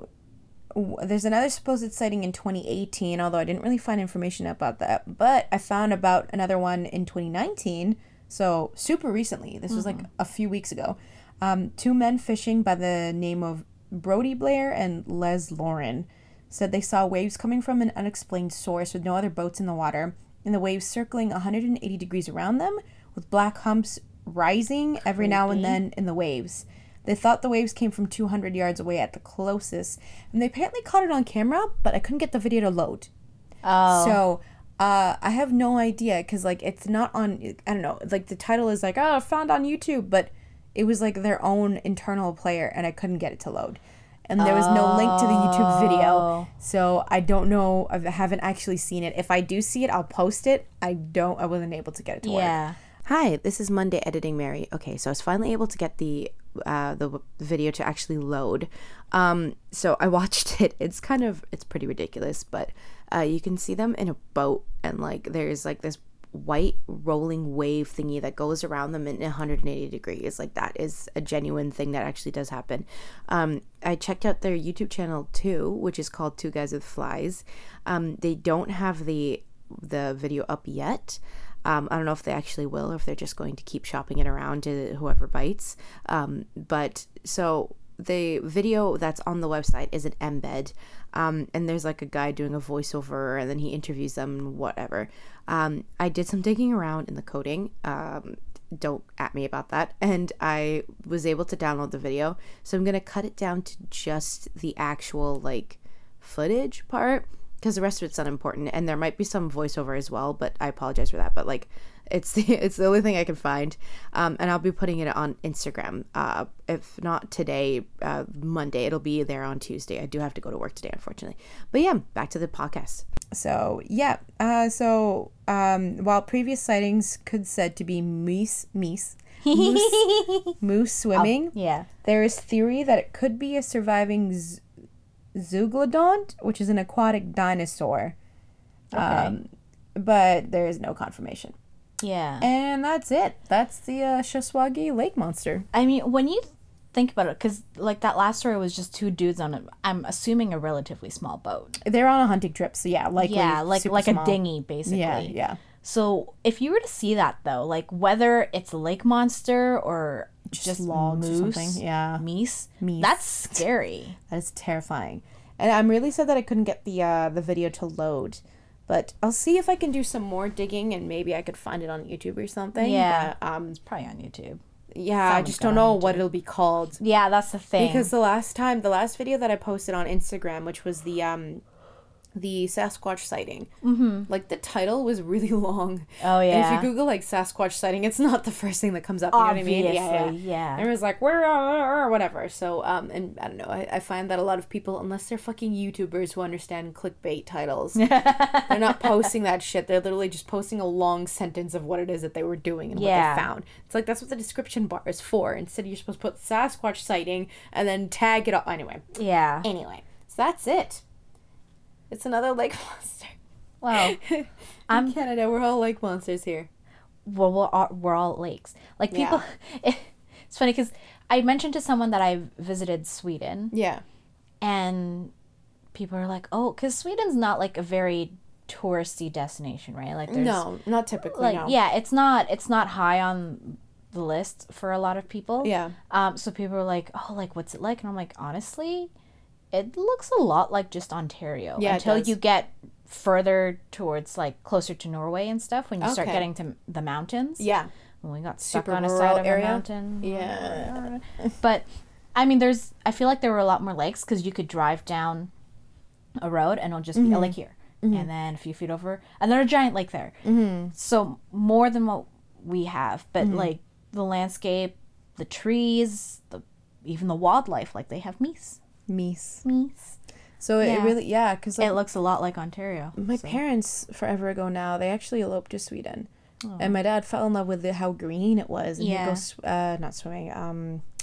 [SPEAKER 1] there's another supposed sighting in 2018, although I didn't really find information about that. But I found about another one in 2019, so super recently. This was like a few weeks ago. Two men fishing by the name of Brody Blair and Les Lauren said they saw waves coming from an unexplained source with no other boats in the water, and the waves circling 180 degrees around them, with black humps rising every now and then in the waves. They thought the waves came from 200 yards away at the closest, and they apparently caught it on camera, but I couldn't get the video to load.
[SPEAKER 2] Oh.
[SPEAKER 1] So, I have no idea, because, like, it's not on, I don't know, like, the title is like, oh, found on YouTube, but it was, like, their own internal player, and I couldn't get it to load. And there was no link to the YouTube video, so I don't know, I haven't actually seen it. If I do see it, I'll post it. I wasn't able to get it to work.
[SPEAKER 2] Yeah.
[SPEAKER 1] Hi, this is Monday Editing Mary. Okay, so I was finally able to get the video to actually load. So I watched it. It's pretty ridiculous, but you can see them in a boat, and like there's like this white rolling wave thingy that goes around them in 180 degrees. Like, that is a genuine thing that actually does happen. I checked out their YouTube channel too, which is called Two Guys with Flies. They don't have the video up yet. I don't know if they actually will, or if they're just going to keep shopping it around to whoever bites. But so the video that's on the website is an embed, and there's like a guy doing a voiceover, and then he interviews them and whatever. I did some digging around in the coding. Don't at me about that. And I was able to download the video. So I'm going to cut it down to just the actual like footage part, because the rest of it's unimportant, and there might be some voiceover as well, but I apologize for that. But like, it's the only thing I can find, and I'll be putting it on Instagram. If not today, Monday, it'll be there on Tuesday. I do have to go to work today, unfortunately. But yeah, back to the podcast. So yeah, while previous sightings could said to be moose swimming,
[SPEAKER 2] Yeah.
[SPEAKER 1] there is theory that it could be a surviving Zeuglodont, which is an aquatic dinosaur.
[SPEAKER 2] Okay.
[SPEAKER 1] But there is no confirmation.
[SPEAKER 2] Yeah.
[SPEAKER 1] And that's it. That's the Shaswagi lake monster.
[SPEAKER 2] I mean, when you think about it, because like that last story was just two dudes on I'm assuming a relatively small boat.
[SPEAKER 1] They're on a hunting trip, so yeah, like
[SPEAKER 2] like
[SPEAKER 1] small.
[SPEAKER 2] a dinghy basically.
[SPEAKER 1] Yeah.
[SPEAKER 2] So if you were to see that though, like whether it's a lake monster or just
[SPEAKER 1] logs
[SPEAKER 2] moose,
[SPEAKER 1] or something, yeah.
[SPEAKER 2] meese,
[SPEAKER 1] Meese.
[SPEAKER 2] that's scary.
[SPEAKER 1] That is terrifying. And I'm really sad that I couldn't get the video to load. But I'll see if I can do some more digging, and maybe I could find it on YouTube or something.
[SPEAKER 2] Yeah.
[SPEAKER 1] But,
[SPEAKER 2] It's probably on YouTube.
[SPEAKER 1] yeah, I
[SPEAKER 2] Someone's
[SPEAKER 1] just
[SPEAKER 2] got
[SPEAKER 1] don't
[SPEAKER 2] it on
[SPEAKER 1] know what it'll be called.
[SPEAKER 2] Yeah, that's the thing.
[SPEAKER 1] Because the last video that I posted on Instagram, which was the Sasquatch sighting, like the title was really long.
[SPEAKER 2] Oh yeah.
[SPEAKER 1] And if you Google like Sasquatch sighting, it's not the first thing that comes up. You know what I mean?
[SPEAKER 2] Yeah.
[SPEAKER 1] And it was like, where, whatever. So, and I don't know. I find that a lot of people, unless they're fucking YouTubers who understand clickbait titles, they're not posting that shit. They're literally just posting a long sentence of what it is that they were doing and what they found. It's like, that's what the description bar is for. Instead, you're supposed to put Sasquatch sighting and then tag it up. Anyway, so that's it. It's another lake monster.
[SPEAKER 2] Well,
[SPEAKER 1] In Canada, we're all lake monsters here.
[SPEAKER 2] well, we're all lakes. Like people, it's funny because I mentioned to someone that I visited Sweden.
[SPEAKER 1] Yeah.
[SPEAKER 2] And people are like, oh, because Sweden's not like a very touristy destination, right? Like there's
[SPEAKER 1] No, not typically,
[SPEAKER 2] like
[SPEAKER 1] no.
[SPEAKER 2] yeah, it's not high on the list for a lot of people.
[SPEAKER 1] Yeah.
[SPEAKER 2] So people are like, oh, like what's it like? And I'm like, honestly, it looks a lot like just Ontario.
[SPEAKER 1] Yeah,
[SPEAKER 2] until you get further towards like closer to Norway and stuff, when you start
[SPEAKER 1] Okay.
[SPEAKER 2] getting to the mountains.
[SPEAKER 1] Yeah.
[SPEAKER 2] When we got stuck
[SPEAKER 1] Super
[SPEAKER 2] on a
[SPEAKER 1] rural
[SPEAKER 2] side of
[SPEAKER 1] area.
[SPEAKER 2] a mountain.
[SPEAKER 1] Yeah.
[SPEAKER 2] But I mean, I feel like there were a lot more lakes because you could drive down a road and it'll just be a lake here. And then a few feet over, another giant lake there. So more than what we have, but like the landscape, the trees, even the wildlife, like they have meese. Meese.
[SPEAKER 1] So it really, because
[SPEAKER 2] It looks a lot like Ontario.
[SPEAKER 1] my parents, forever ago now, they actually eloped to Sweden. And my dad fell in love with how green it was. And he'd go, not swimming,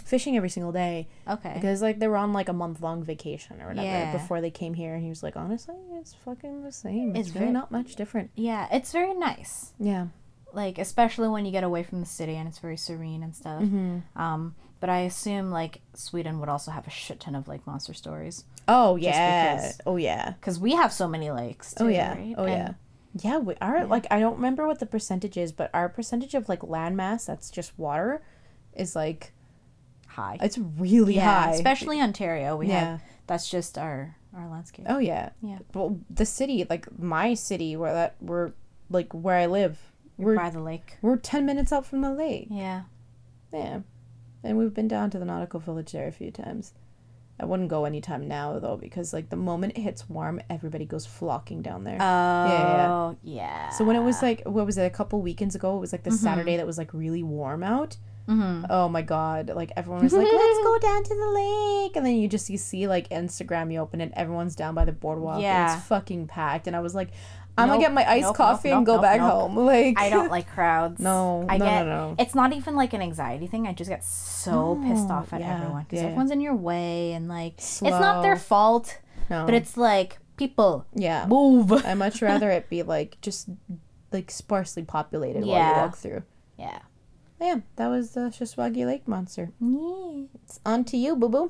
[SPEAKER 1] fishing every single day.
[SPEAKER 2] Okay.
[SPEAKER 1] Because, like, they were on, like, a month-long vacation or whatever
[SPEAKER 2] Yeah.
[SPEAKER 1] before they came here. And he was like, honestly, it's fucking the same. It's
[SPEAKER 2] It's
[SPEAKER 1] really
[SPEAKER 2] very-
[SPEAKER 1] not much different.
[SPEAKER 2] Yeah, it's very nice.
[SPEAKER 1] Yeah.
[SPEAKER 2] Like, especially when you get away from the city and it's very serene and stuff.
[SPEAKER 1] Mm-hmm.
[SPEAKER 2] But I assume, like, Sweden would also have a shit ton of Lake Monster stories.
[SPEAKER 1] Oh,
[SPEAKER 2] Just
[SPEAKER 1] yeah.
[SPEAKER 2] because-
[SPEAKER 1] Oh, yeah.
[SPEAKER 2] Because we have so many lakes, too,
[SPEAKER 1] Oh, yeah.
[SPEAKER 2] right?
[SPEAKER 1] Oh, yeah.
[SPEAKER 2] And-
[SPEAKER 1] Yeah, like, I don't remember what the percentage is, but our percentage of, like, landmass that's just water is, like,
[SPEAKER 2] high.
[SPEAKER 1] it's really
[SPEAKER 2] Yeah,
[SPEAKER 1] high.
[SPEAKER 2] especially Ontario. We
[SPEAKER 1] Yeah.
[SPEAKER 2] have, that's just our landscape.
[SPEAKER 1] Oh, yeah.
[SPEAKER 2] Yeah.
[SPEAKER 1] Well, the city, like, my city, where I live,
[SPEAKER 2] You're by the lake.
[SPEAKER 1] we're 10 minutes out from the lake.
[SPEAKER 2] Yeah.
[SPEAKER 1] Yeah. And we've been down to the nautical village there a few times. I wouldn't go anytime now, though, because, like, the moment it hits warm, everybody goes flocking down there.
[SPEAKER 2] Oh, yeah.
[SPEAKER 1] So when it was, like, what was it, a couple weekends ago? It was, like, the Saturday that was, like, really warm out.
[SPEAKER 2] Mm-hmm.
[SPEAKER 1] Oh, my God. Like, everyone was like, let's go down to the lake. And then you see, like, Instagram, you open it, everyone's down by the boardwalk.
[SPEAKER 2] Yeah.
[SPEAKER 1] And it's fucking packed. And I was like, I'm
[SPEAKER 2] Nope,
[SPEAKER 1] going to get my iced
[SPEAKER 2] nope,
[SPEAKER 1] coffee
[SPEAKER 2] nope,
[SPEAKER 1] and go
[SPEAKER 2] nope,
[SPEAKER 1] back
[SPEAKER 2] nope.
[SPEAKER 1] home. Like,
[SPEAKER 2] I don't like crowds.
[SPEAKER 1] No, no.
[SPEAKER 2] It's not even like an anxiety thing. I just get so pissed off at
[SPEAKER 1] yeah,
[SPEAKER 2] everyone because
[SPEAKER 1] yeah.
[SPEAKER 2] everyone's in your way and like
[SPEAKER 1] Slow.
[SPEAKER 2] it's not their fault,
[SPEAKER 1] No.
[SPEAKER 2] but it's like people
[SPEAKER 1] Yeah.
[SPEAKER 2] move.
[SPEAKER 1] I'd much rather it be, like, just, like, sparsely populated while you
[SPEAKER 2] Yeah.
[SPEAKER 1] walk through.
[SPEAKER 2] Yeah.
[SPEAKER 1] Yeah, that was the Shaswagi Lake Monster.
[SPEAKER 2] Yeah.
[SPEAKER 1] It's on to you, boo-boo.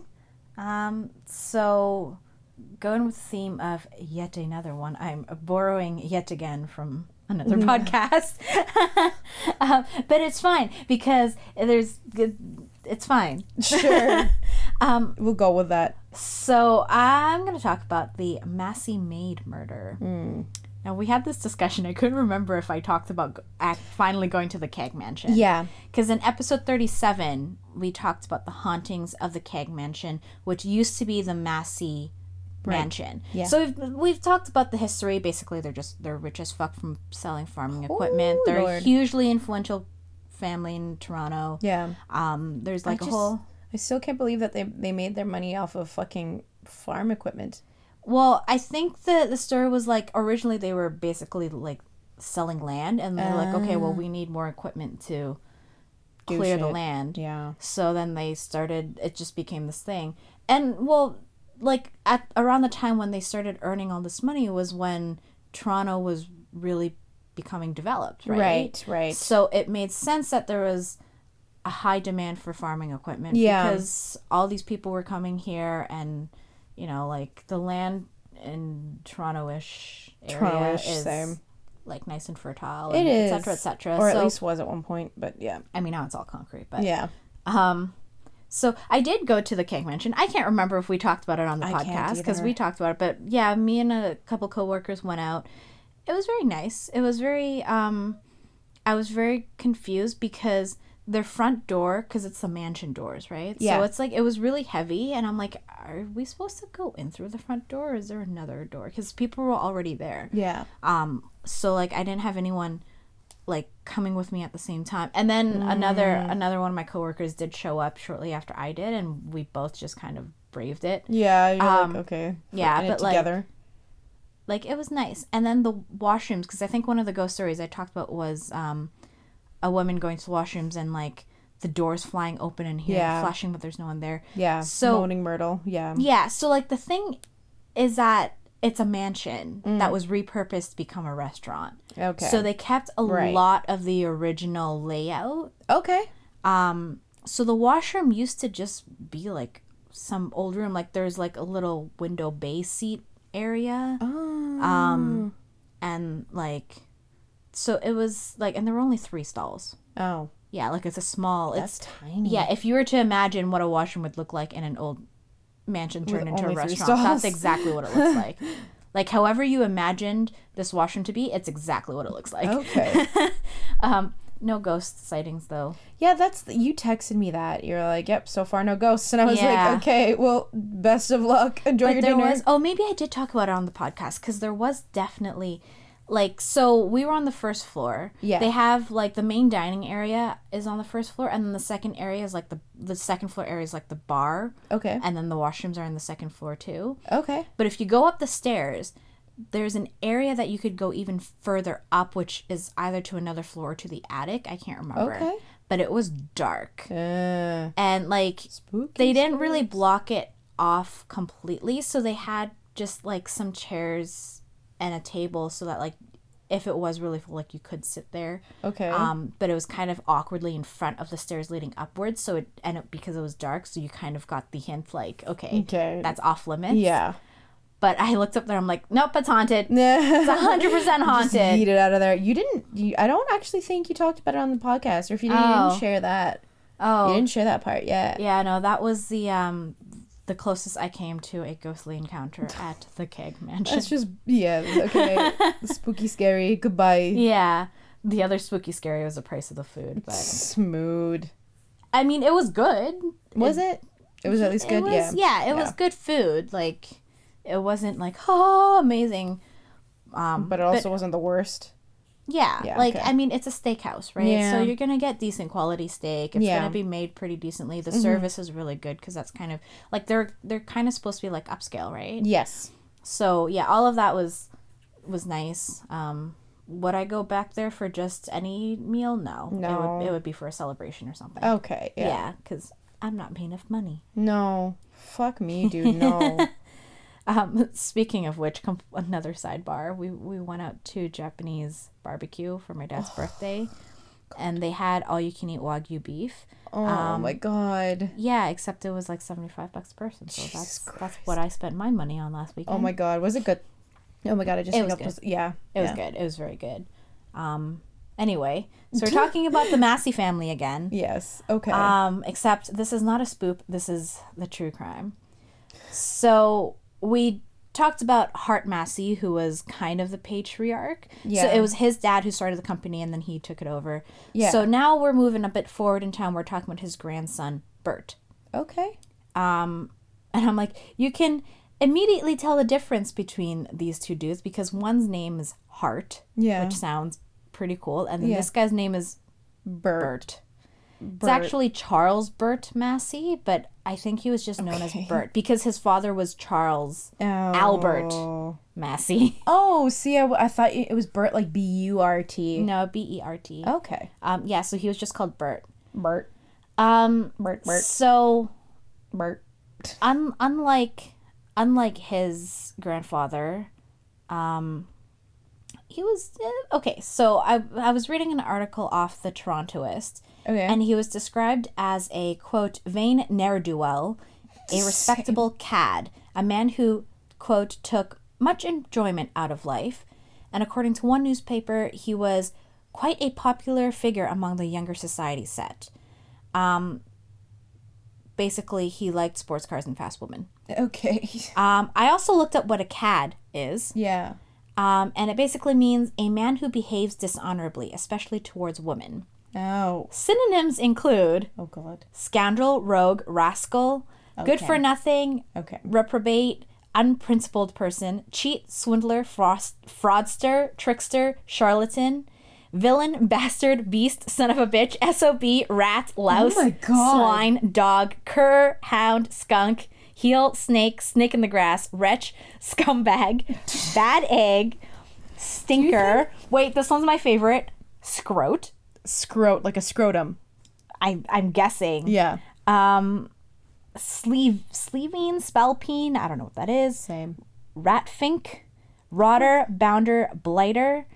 [SPEAKER 2] So going with the theme of yet another one, I'm borrowing yet again from another podcast. But it's fine because it's fine.
[SPEAKER 1] Sure. We'll go with that.
[SPEAKER 2] So I'm going to talk about the Massey Maid murder. Now, we had this discussion. I couldn't remember if I talked about finally going to the Keg Mansion.
[SPEAKER 1] Yeah.
[SPEAKER 2] Because in episode 37, we talked about the hauntings of the Keg Mansion, which used to be the Massey Mansion.
[SPEAKER 1] Yeah.
[SPEAKER 2] So we've talked about the history. Basically, they're rich as fuck from selling farming equipment. They're
[SPEAKER 1] Lord.
[SPEAKER 2] a hugely influential family in Toronto.
[SPEAKER 1] Yeah.
[SPEAKER 2] There's like a whole...
[SPEAKER 1] I still can't believe that they made their money off of fucking farm equipment.
[SPEAKER 2] Well, I think the story was like originally they were basically like selling land and they're like, okay, well, we need more equipment to
[SPEAKER 1] Do
[SPEAKER 2] clear the
[SPEAKER 1] shit.
[SPEAKER 2] land.
[SPEAKER 1] Yeah.
[SPEAKER 2] So then they started, it just became this thing. And well, like at around the time when they started earning all this money was when Toronto was really becoming developed, right?
[SPEAKER 1] Right.
[SPEAKER 2] So it made sense that there was a high demand for farming equipment
[SPEAKER 1] Yeah.
[SPEAKER 2] because all these people were coming here and, you know, like the land in Toronto-ish area is
[SPEAKER 1] same.
[SPEAKER 2] like nice and fertile.
[SPEAKER 1] It
[SPEAKER 2] and
[SPEAKER 1] is.
[SPEAKER 2] et cetera, et cetera.
[SPEAKER 1] Or at
[SPEAKER 2] So-
[SPEAKER 1] least was at one point, but yeah.
[SPEAKER 2] I mean, now it's all concrete, but
[SPEAKER 1] Yeah.
[SPEAKER 2] so I did go to the Keg Mansion. I can't remember if we talked about it on the
[SPEAKER 1] I can't
[SPEAKER 2] podcast because
[SPEAKER 1] either.
[SPEAKER 2] we talked about it, but yeah, me and a couple coworkers went out. It was very nice. It was very I was very confused because their front door, because it's the mansion doors, right?
[SPEAKER 1] Yeah.
[SPEAKER 2] So it's like it was really heavy, and I'm like, are we supposed to go in through the front door, or is there another door? Because people were already there.
[SPEAKER 1] Yeah.
[SPEAKER 2] So like I didn't have anyone like coming with me at the same time, and then another one of my coworkers did show up shortly after I did, and we both just kind of braved it.
[SPEAKER 1] Yeah, you're like, okay.
[SPEAKER 2] yeah,
[SPEAKER 1] in it
[SPEAKER 2] but, like,
[SPEAKER 1] together.
[SPEAKER 2] Like it was nice. And then the washrooms, because I think one of the ghost stories I talked about was a woman going to the washrooms and like the doors flying open and hearing
[SPEAKER 1] Yeah.
[SPEAKER 2] flashing, but there's no one there.
[SPEAKER 1] Yeah.
[SPEAKER 2] So-
[SPEAKER 1] Moaning Myrtle. Yeah.
[SPEAKER 2] Yeah, so like the thing is that it's a mansion that was repurposed to become a restaurant.
[SPEAKER 1] Okay.
[SPEAKER 2] So they kept a
[SPEAKER 1] Right.
[SPEAKER 2] lot of the original layout.
[SPEAKER 1] Okay.
[SPEAKER 2] So the washroom used to just be like some old room. Like there's like a little window bay seat area.
[SPEAKER 1] Oh.
[SPEAKER 2] And like, so it was like, and there were only 3 stalls.
[SPEAKER 1] Oh.
[SPEAKER 2] Yeah, like it's a small,
[SPEAKER 1] That's
[SPEAKER 2] it's,
[SPEAKER 1] tiny.
[SPEAKER 2] yeah, if you were to imagine what a washroom would look like in an old mansion turned into a
[SPEAKER 1] only 3
[SPEAKER 2] restaurant,
[SPEAKER 1] stalls.
[SPEAKER 2] that's exactly what it looks like. Like however you imagined this washroom to be, it's exactly what it looks like.
[SPEAKER 1] Okay.
[SPEAKER 2] No ghost sightings though.
[SPEAKER 1] Yeah, you texted me that. You're like, yep, so far no ghosts. And I was
[SPEAKER 2] Yeah.
[SPEAKER 1] like, okay, well, best of luck. Enjoy your
[SPEAKER 2] there
[SPEAKER 1] dinner.
[SPEAKER 2] was, oh, maybe I did talk about it on the podcast because there was definitely, like, so we were on the first floor.
[SPEAKER 1] Yeah.
[SPEAKER 2] They have, like, the main dining area is on the first floor, and then the second area is, like, the second floor area is, like, the bar.
[SPEAKER 1] Okay.
[SPEAKER 2] And then the washrooms are on the second floor, too.
[SPEAKER 1] Okay.
[SPEAKER 2] But if you go up the stairs, there's an area that you could go even further up, which is either to another floor or to the attic. I can't remember.
[SPEAKER 1] Okay.
[SPEAKER 2] but it was dark. And like
[SPEAKER 1] Spooky
[SPEAKER 2] they didn't really block it off completely, so they had just like some chairs and a table so that like if it was really full, like you could sit there.
[SPEAKER 1] Okay.
[SPEAKER 2] But it was kind of awkwardly in front of the stairs leading upwards, so because it was dark, so you kind of got the hint like, okay. That's off limits.
[SPEAKER 1] Yeah.
[SPEAKER 2] But I looked up there, I'm like, nope, it's haunted. It's
[SPEAKER 1] It's
[SPEAKER 2] 100% haunted.
[SPEAKER 1] Just yeet it out of there. I don't actually think you talked about it on the podcast, or if you didn't, you didn't share that.
[SPEAKER 2] Oh.
[SPEAKER 1] You didn't share that part yet.
[SPEAKER 2] Yeah, no, that was the closest I came to a ghostly encounter at the Keg Mansion.
[SPEAKER 1] That's just, okay. Spooky, scary, goodbye.
[SPEAKER 2] Yeah. The other spooky scary was the price of the food. But
[SPEAKER 1] Smooth.
[SPEAKER 2] I mean, it was good.
[SPEAKER 1] Was it? It was at least good,
[SPEAKER 2] Yeah, it was good food. Like, it wasn't like, oh, amazing.
[SPEAKER 1] But it also wasn't the worst.
[SPEAKER 2] Yeah, like,
[SPEAKER 1] okay.
[SPEAKER 2] I mean, it's a steakhouse, right?
[SPEAKER 1] Yeah.
[SPEAKER 2] So you're going to get decent quality steak. It's
[SPEAKER 1] Yeah.
[SPEAKER 2] going to be made pretty decently. The service is really good because that's kind of, like, they're kind of supposed to be, like, upscale, right?
[SPEAKER 1] Yes.
[SPEAKER 2] So, yeah, all of that was nice. Would I go back there for just any meal? No.
[SPEAKER 1] No.
[SPEAKER 2] It would be for a celebration or something.
[SPEAKER 1] Okay,
[SPEAKER 2] Yeah, because I'm not paying enough money.
[SPEAKER 1] No. Fuck me, dude, no.
[SPEAKER 2] Speaking of which, another sidebar. We went out to Japanese barbecue for my dad's birthday, and they had all you can eat Wagyu beef.
[SPEAKER 1] Oh my god.
[SPEAKER 2] Yeah, except it was like $75 a person. So that's what I spent my money on last weekend.
[SPEAKER 1] Oh my god, was it good? Oh my god, I just
[SPEAKER 2] It was
[SPEAKER 1] hung up.
[SPEAKER 2] good.
[SPEAKER 1] It
[SPEAKER 2] was good. It was very good. Anyway, so we're talking about the Massey family again.
[SPEAKER 1] Yes. Okay.
[SPEAKER 2] Except this is not a spoop. This is the true crime. So we talked about Hart Massey, who was kind of the patriarch.
[SPEAKER 1] Yeah.
[SPEAKER 2] So it was his dad who started the company, and then he took it over.
[SPEAKER 1] Yeah.
[SPEAKER 2] So now we're moving a bit forward in time. We're talking about his grandson, Bert.
[SPEAKER 1] Okay.
[SPEAKER 2] And I'm like, you can immediately tell the difference between these two dudes because one's name is Hart,
[SPEAKER 1] Yeah.
[SPEAKER 2] which sounds pretty cool, and then
[SPEAKER 1] Yeah.
[SPEAKER 2] this guy's name is
[SPEAKER 1] Bert.
[SPEAKER 2] It's actually Charles Bert Massey, but I think he was just known as Bert because his father was Charles Albert Massey.
[SPEAKER 1] Oh, see, I thought it was Bert, like Burt.
[SPEAKER 2] No, Bert.
[SPEAKER 1] Okay.
[SPEAKER 2] Yeah, so he was just called Bert.
[SPEAKER 1] Bert.
[SPEAKER 2] Bert. So,
[SPEAKER 1] Bert.
[SPEAKER 2] unlike his grandfather, he was okay. So I was reading an article off the Torontoist.
[SPEAKER 1] Okay.
[SPEAKER 2] And he was described as a, quote, vain ne'er-do-well, a respectable cad, a man who, quote, took much enjoyment out of life. And according to one newspaper, he was quite a popular figure among the younger society set. Basically, he liked sports cars and fast women.
[SPEAKER 1] Okay.
[SPEAKER 2] I also looked up what a cad is.
[SPEAKER 1] Yeah.
[SPEAKER 2] And it basically means a man who behaves dishonorably, especially towards women.
[SPEAKER 1] Oh.
[SPEAKER 2] Synonyms include
[SPEAKER 1] Oh god.
[SPEAKER 2] scoundrel, rogue, rascal, good for nothing,
[SPEAKER 1] Okay.
[SPEAKER 2] reprobate, unprincipled person, cheat, swindler, fraudster, trickster, charlatan, villain, bastard, beast, son of a bitch, SOB, rat, louse,
[SPEAKER 1] my God.
[SPEAKER 2] swine, dog, cur, hound, skunk, heel, snake, snake in the grass, wretch, scumbag, bad egg, stinker. Wait, this one's my favorite. Scrote.
[SPEAKER 1] Like a scrotum.
[SPEAKER 2] I'm guessing.
[SPEAKER 1] Yeah.
[SPEAKER 2] Sleevine, spalpeen, I don't know what that is.
[SPEAKER 1] Same.
[SPEAKER 2] Ratfink, rotter, bounder, blighter,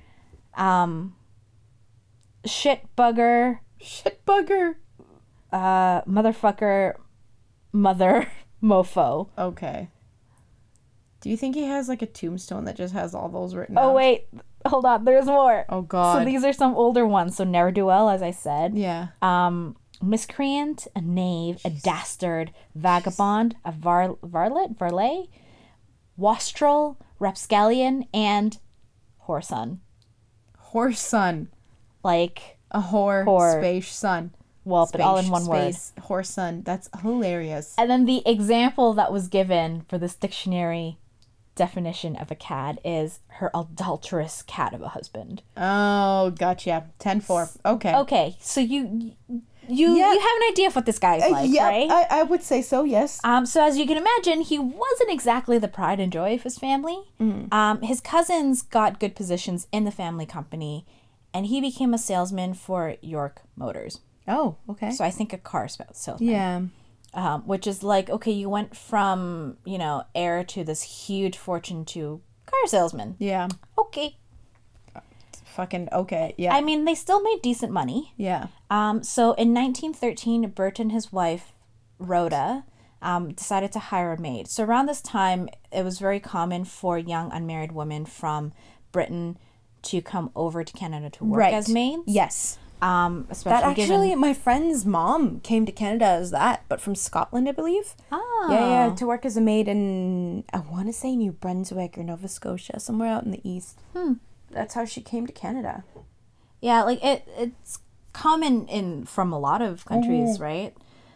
[SPEAKER 2] shitbugger,
[SPEAKER 1] Shitbugger.
[SPEAKER 2] motherfucker, mother, mofo.
[SPEAKER 1] Okay. Do you think he has like a tombstone that just has all those written
[SPEAKER 2] Oh
[SPEAKER 1] out?
[SPEAKER 2] wait, hold on, there's more.
[SPEAKER 1] Oh god.
[SPEAKER 2] So these are some older ones. So ne'er-do-well, as I said.
[SPEAKER 1] Yeah.
[SPEAKER 2] Miscreant, a knave, a dastard, vagabond, a varlet, wastrel, rapscallion, and whoreson.
[SPEAKER 1] Horse son.
[SPEAKER 2] Like,
[SPEAKER 1] A whore. Space son.
[SPEAKER 2] well, but all in one word.
[SPEAKER 1] Horse son. That's hilarious.
[SPEAKER 2] And then the example that was given for this dictionary definition of a cad is her adulterous cat of a husband.
[SPEAKER 1] Oh, gotcha. 10-4. Okay.
[SPEAKER 2] Okay, so you have an idea of what this guy's like,
[SPEAKER 1] yeah,
[SPEAKER 2] right?
[SPEAKER 1] I would say so, yes.
[SPEAKER 2] So as you can imagine, he wasn't exactly the pride and joy of his family. His cousins got good positions in the family company, and he became a salesman for York Motors.
[SPEAKER 1] Oh, okay.
[SPEAKER 2] So I think a car salesman.
[SPEAKER 1] Yeah.
[SPEAKER 2] Which is like, okay, you went from, heir to this huge fortune to car salesman.
[SPEAKER 1] Yeah.
[SPEAKER 2] Okay.
[SPEAKER 1] Fucking okay. Yeah.
[SPEAKER 2] I mean, they still made decent money.
[SPEAKER 1] Yeah.
[SPEAKER 2] So in 1913, Bert and his wife, Rhoda, decided to hire a maid. So around this time, it was very common for young unmarried women from Britain to come over to Canada to work as maids.
[SPEAKER 1] Yes.
[SPEAKER 2] Especially
[SPEAKER 1] That actually, my friend's mom came to Canada as that, but from Scotland, I believe.
[SPEAKER 2] Oh.
[SPEAKER 1] Yeah, to work as a maid in, I want to say New Brunswick or Nova Scotia, somewhere out in the east. That's how she came to Canada.
[SPEAKER 2] Yeah, like it's common from a lot of countries, right?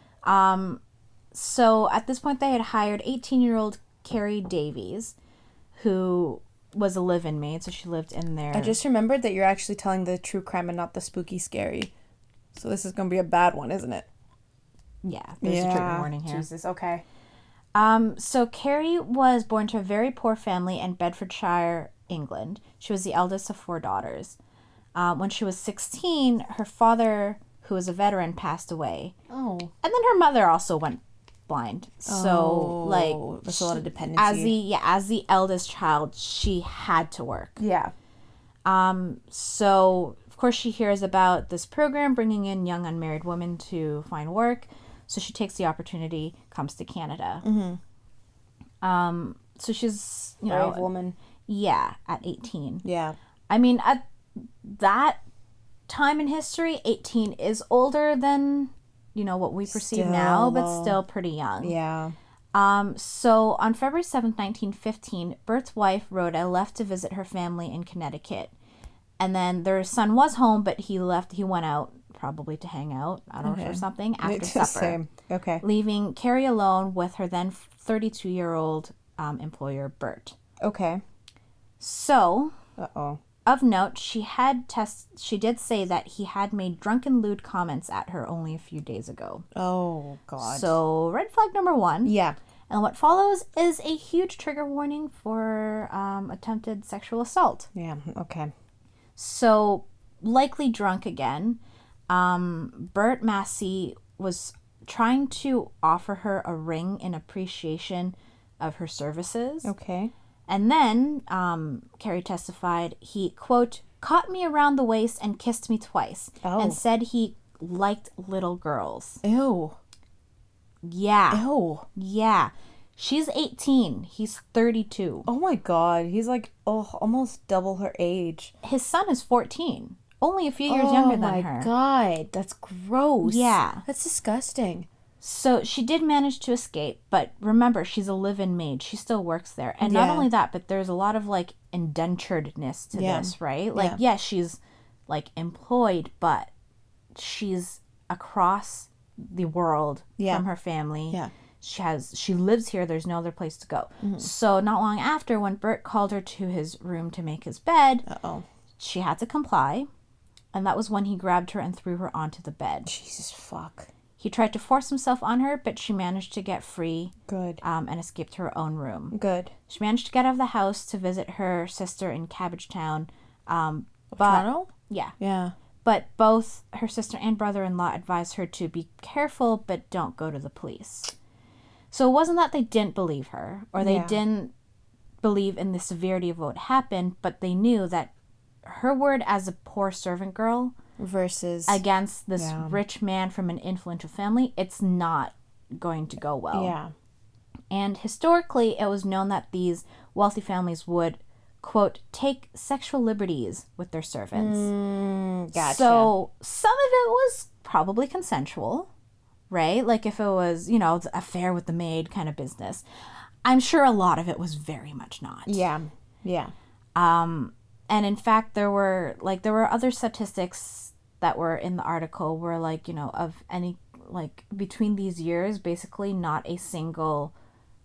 [SPEAKER 2] So at this point, they had hired 18-year-old Carrie Davies, who was a live-in maid, so she lived in there.
[SPEAKER 1] I just remembered that you're actually telling the true crime and not the spooky scary. So this is going to be a bad one, isn't it?
[SPEAKER 2] Yeah, there's a trigger warning here.
[SPEAKER 1] Jesus, okay.
[SPEAKER 2] So Carrie was born to a very poor family in Bedfordshire, England. She was the eldest of 4 daughters. When she was 16, her father, who was a veteran, passed away.
[SPEAKER 1] Oh.
[SPEAKER 2] And then her mother also went blind. So,
[SPEAKER 1] there's a lot of dependency.
[SPEAKER 2] As the eldest child, she had to work.
[SPEAKER 1] Yeah.
[SPEAKER 2] So, of course, she hears about this program bringing in young unmarried women to find work. So she takes the opportunity, comes to Canada. So she's,
[SPEAKER 1] Brave woman.
[SPEAKER 2] Yeah, at 18.
[SPEAKER 1] Yeah.
[SPEAKER 2] I mean, at that time in history, 18 is older than, what we perceive now, but still pretty young.
[SPEAKER 1] Yeah.
[SPEAKER 2] So on February 7th, 1915, Bert's wife, Rhoda, left to visit her family in Connecticut. And then their son was home, but he went out probably to hang out, I don't know, or something, after supper.
[SPEAKER 1] Same. Okay.
[SPEAKER 2] Leaving Carrie alone with her then 32-year-old employer, Bert.
[SPEAKER 1] Okay.
[SPEAKER 2] So,
[SPEAKER 1] Uh-oh.
[SPEAKER 2] of note, she did say that he had made drunken lewd comments at her only a few days ago.
[SPEAKER 1] Oh, God.
[SPEAKER 2] So, red flag number 1.
[SPEAKER 1] Yeah.
[SPEAKER 2] And what follows is a huge trigger warning for attempted sexual assault.
[SPEAKER 1] Yeah, okay.
[SPEAKER 2] So, likely drunk again, Bert Massey was trying to offer her a ring in appreciation of her services.
[SPEAKER 1] Okay.
[SPEAKER 2] And then, Carrie testified, he, quote, caught me around the waist and kissed me twice. And said he liked little girls.
[SPEAKER 1] Ew.
[SPEAKER 2] Yeah.
[SPEAKER 1] Ew.
[SPEAKER 2] Yeah. She's 18. He's 32.
[SPEAKER 1] Oh my God. He's like, almost double her age.
[SPEAKER 2] His son is 14. Only a few years younger than her.
[SPEAKER 1] Oh my God. That's gross.
[SPEAKER 2] Yeah.
[SPEAKER 1] That's disgusting.
[SPEAKER 2] So she did manage to escape, but remember, she's a live-in maid. She still works there. And not only that, but there's a lot of, like, indenturedness to this, right? Like, yes, she's, like, employed, but she's across the world from her family.
[SPEAKER 1] Yeah.
[SPEAKER 2] She lives here. There's no other place to go. So not long after, when Bert called her to his room to make his bed, she had to comply. And that was when he grabbed her and threw her onto the bed.
[SPEAKER 1] Jesus fuck.
[SPEAKER 2] He tried to force himself on her, but she managed to get free.
[SPEAKER 1] Good.
[SPEAKER 2] And escaped to her own room.
[SPEAKER 1] Good.
[SPEAKER 2] She managed to get out of the house to visit her sister in Cabbagetown.
[SPEAKER 1] Toronto?
[SPEAKER 2] Yeah.
[SPEAKER 1] Yeah.
[SPEAKER 2] But both her sister and brother-in-law advised her to be careful, but don't go to the police. So it wasn't that they didn't believe her, or they didn't believe in the severity of what happened, but they knew that her word as a poor servant girl
[SPEAKER 1] versus
[SPEAKER 2] against this rich man from an influential family, it's not going to go well.
[SPEAKER 1] Yeah.
[SPEAKER 2] And historically, it was known that these wealthy families would, quote, take sexual liberties with their servants.
[SPEAKER 1] Gotcha.
[SPEAKER 2] So some of it was probably consensual, right? Like if it was, the affair with the maid kind of business. I'm sure a lot of it was very much not.
[SPEAKER 1] Yeah. Yeah.
[SPEAKER 2] And in fact, there were other statistics that were in the article where, of any, between these years, basically not a single,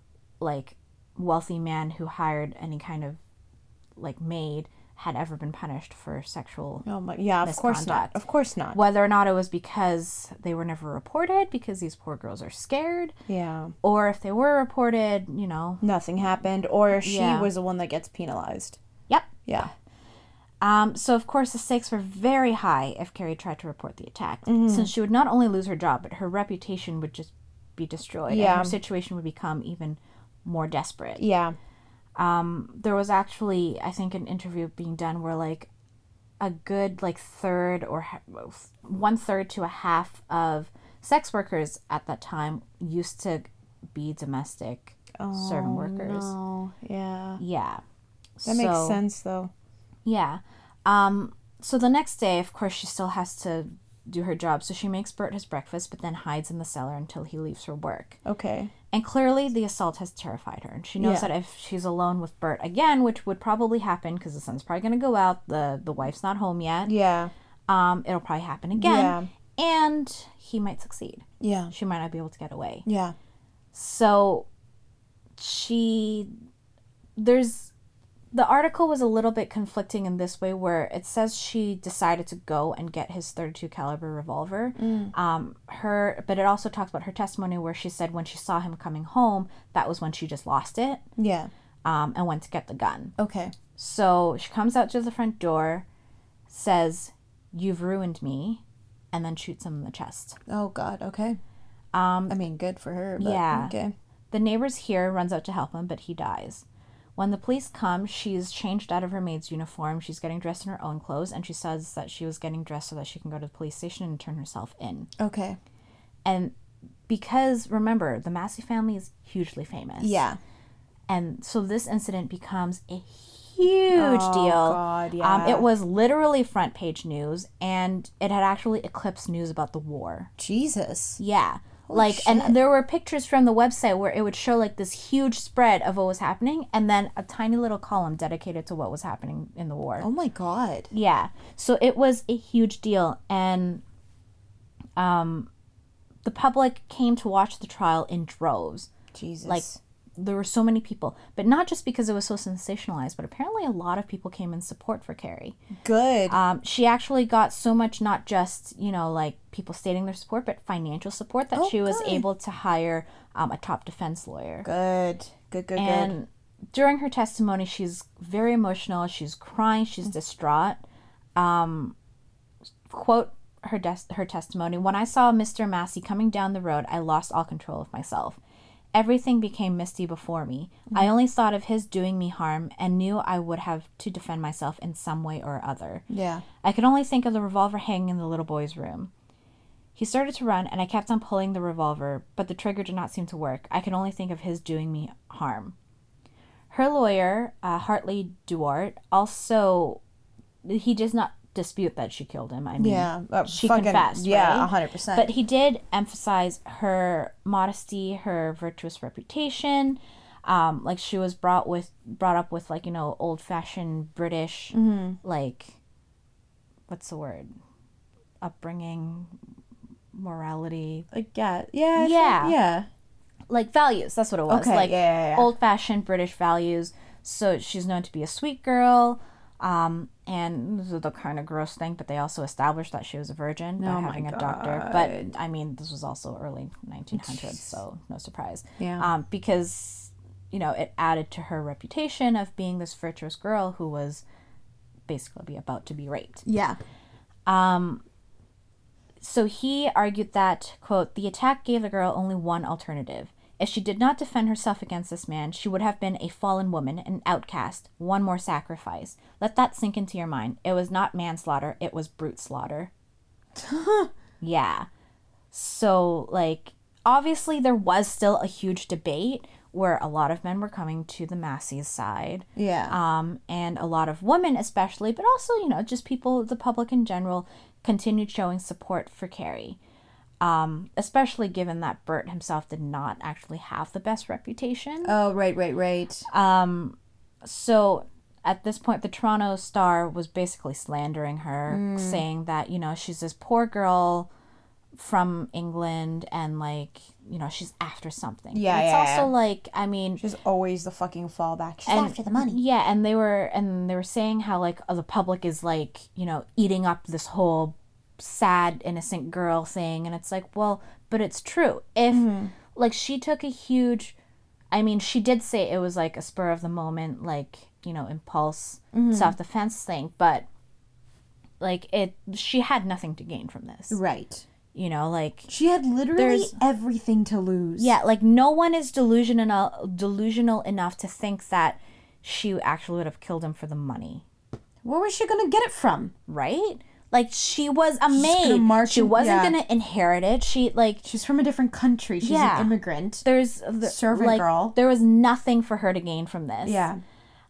[SPEAKER 2] wealthy man who hired any kind of, maid had ever been punished for sexual
[SPEAKER 1] of course not. Of course not.
[SPEAKER 2] Whether or not it was because they were never reported, because these poor girls are scared.
[SPEAKER 1] Yeah.
[SPEAKER 2] Or if they were reported,
[SPEAKER 1] nothing happened, or she was the one that gets penalized.
[SPEAKER 2] Yep.
[SPEAKER 1] Yeah.
[SPEAKER 2] So, of course, the stakes were very high if Carrie tried to report the attack, since she would not only lose her job, but her reputation would just be destroyed, and her situation would become even more desperate.
[SPEAKER 1] Yeah.
[SPEAKER 2] There was actually, I think, an interview being done where, like, a good, like, third or 1/3 to a half of sex workers at that time used to be domestic servant workers.
[SPEAKER 1] No. Yeah.
[SPEAKER 2] Yeah.
[SPEAKER 1] That makes sense, though.
[SPEAKER 2] Yeah. So the next day, of course, she still has to do her job. So she makes Bert his breakfast, but then hides in the cellar until he leaves for work.
[SPEAKER 1] Okay.
[SPEAKER 2] And clearly the assault has terrified her. And she knows that if she's alone with Bert again, which would probably happen because the sun's probably going to go out, the wife's not home yet.
[SPEAKER 1] Yeah.
[SPEAKER 2] It'll probably happen again.
[SPEAKER 1] Yeah.
[SPEAKER 2] And he might succeed.
[SPEAKER 1] Yeah.
[SPEAKER 2] She might not be able to get away.
[SPEAKER 1] Yeah.
[SPEAKER 2] So the article was a little bit conflicting in this way, where it says she decided to go and get his .32 caliber revolver. But it also talks about her testimony where she said when she saw him coming home, that was when she just lost it.
[SPEAKER 1] Yeah.
[SPEAKER 2] And went to get the gun.
[SPEAKER 1] Okay.
[SPEAKER 2] So she comes out to the front door, says, "You've ruined me," and then shoots him in the chest.
[SPEAKER 1] Oh, God. Okay. I mean, good for her, but okay.
[SPEAKER 2] The neighbors hear, runs out to help him, but he dies. When the police come, she's changed out of her maid's uniform. She's getting dressed in her own clothes, and she says that she was getting dressed so that she can go to the police station and turn herself in.
[SPEAKER 1] Okay.
[SPEAKER 2] And because, remember, the Massey family is hugely famous.
[SPEAKER 1] Yeah.
[SPEAKER 2] And so this incident becomes a huge deal.
[SPEAKER 1] God, yeah.
[SPEAKER 2] It was literally front page news, and it had actually eclipsed news about the war.
[SPEAKER 1] Jesus.
[SPEAKER 2] Yeah.
[SPEAKER 1] Holy shit.
[SPEAKER 2] And there were pictures from the website where it would show like this huge spread of what was happening and then a tiny little column dedicated to what was happening in the war.
[SPEAKER 1] Oh my God.
[SPEAKER 2] Yeah. So it was a huge deal, and the public came to watch the trial in droves.
[SPEAKER 1] Jesus.
[SPEAKER 2] Like, there were so many people, but not just because it was so sensationalized, but apparently a lot of people came in support for Carrie.
[SPEAKER 1] Good.
[SPEAKER 2] She actually got so much, not just, like people stating their support, but financial support that she was able to hire a top defense lawyer.
[SPEAKER 1] Good.
[SPEAKER 2] And during her testimony, she's very emotional. She's crying. She's distraught. Quote her testimony, "When I saw Mr. Massey coming down the road, I lost all control of myself. Everything became misty before me. I only thought of his doing me harm and knew I would have to defend myself in some way or other.
[SPEAKER 1] Yeah.
[SPEAKER 2] I could only think of the revolver hanging in the little boy's room. He started to run, and I kept on pulling the revolver, but the trigger did not seem to work. I could only think of his doing me harm." Her lawyer, Hartley Duart, also, he does not dispute that she killed him. I mean, she confessed,
[SPEAKER 1] yeah,
[SPEAKER 2] right?
[SPEAKER 1] 100%.
[SPEAKER 2] But he did emphasize her modesty, her virtuous reputation. Like, she was brought up with like, old-fashioned British, like, what's the word? Upbringing, morality.
[SPEAKER 1] Like, yeah.
[SPEAKER 2] Like, values, that's what it was.
[SPEAKER 1] Okay,
[SPEAKER 2] like,
[SPEAKER 1] yeah.
[SPEAKER 2] old-fashioned British values. So she's known to be a sweet girl. And this is the kind of gross thing, but they also established that she was a virgin by having a doctor. But I mean, this was also early 1900s, so no surprise.
[SPEAKER 1] Yeah.
[SPEAKER 2] Because it added to her reputation of being this virtuous girl who was basically about to be raped.
[SPEAKER 1] Yeah.
[SPEAKER 2] So he argued that, quote, "The attack gave the girl only one alternative. If she did not defend herself against this man, she would have been a fallen woman, an outcast, one more sacrifice. Let that sink into your mind. It was not manslaughter, it was brute slaughter." Yeah. So, like, obviously there was still a huge debate where a lot of men were coming to the Massey's side.
[SPEAKER 1] Yeah.
[SPEAKER 2] And a lot of women especially, but also, just people, the public in general, continued showing support for Carrie. Especially given that Bert himself did not actually have the best reputation.
[SPEAKER 1] Oh, right.
[SPEAKER 2] So at this point, the Toronto Star was basically slandering her, saying that, she's this poor girl from England and, like, she's after something.
[SPEAKER 1] Yeah,
[SPEAKER 2] it's also like, I mean,
[SPEAKER 1] she's always the fucking fallback. She's after the money.
[SPEAKER 2] Yeah, and they were saying how, like, the public is, like, eating up this whole sad innocent girl thing, and it's like, well, but it's true. If like, she took a huge I mean, she did say it was like a spur of the moment, like, you know, impulse, self-defense thing, but like she had nothing to gain from this.
[SPEAKER 1] Right.
[SPEAKER 2] You know, like
[SPEAKER 1] She had literally everything to lose.
[SPEAKER 2] yeah, like no one is delusional enough to think that she actually would have killed him for the money.
[SPEAKER 1] Where was she gonna get it from?
[SPEAKER 2] Right? Like she was a
[SPEAKER 1] She's gonna
[SPEAKER 2] maid.
[SPEAKER 1] march
[SPEAKER 2] She
[SPEAKER 1] in-
[SPEAKER 2] wasn't
[SPEAKER 1] yeah.
[SPEAKER 2] gonna inherit it. She like
[SPEAKER 1] She's from a different country. She's
[SPEAKER 2] Yeah.
[SPEAKER 1] an immigrant.
[SPEAKER 2] there's
[SPEAKER 1] Servant
[SPEAKER 2] like,
[SPEAKER 1] girl.
[SPEAKER 2] There was nothing for her to gain from this.
[SPEAKER 1] Yeah.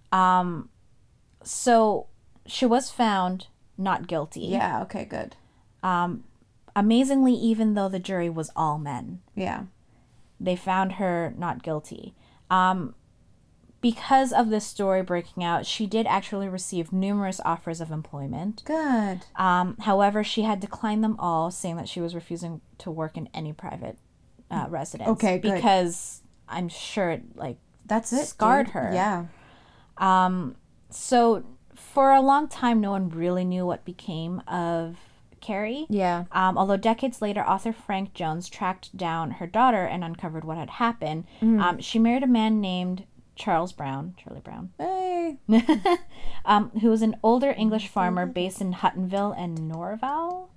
[SPEAKER 2] So she was found not guilty.
[SPEAKER 1] Yeah, okay, good.
[SPEAKER 2] Amazingly, even though the jury was all men,
[SPEAKER 1] Yeah.
[SPEAKER 2] they found her not guilty. Because of this story breaking out, she did actually receive numerous offers of employment.
[SPEAKER 1] Good.
[SPEAKER 2] However, she had declined them all, saying that she was refusing to work in any private residence.
[SPEAKER 1] Okay, good.
[SPEAKER 2] Because I'm sure it, like,
[SPEAKER 1] That's it.
[SPEAKER 2] scarred
[SPEAKER 1] dude.
[SPEAKER 2] her.
[SPEAKER 1] Yeah.
[SPEAKER 2] So for a long time, no one really knew what became of Carrie.
[SPEAKER 1] Yeah.
[SPEAKER 2] Although decades later, author Frank Jones tracked down her daughter and uncovered what had happened. She married a man named Charlie Brown,
[SPEAKER 1] Hey.
[SPEAKER 2] who was an older English farmer based in Huttonville and Norval.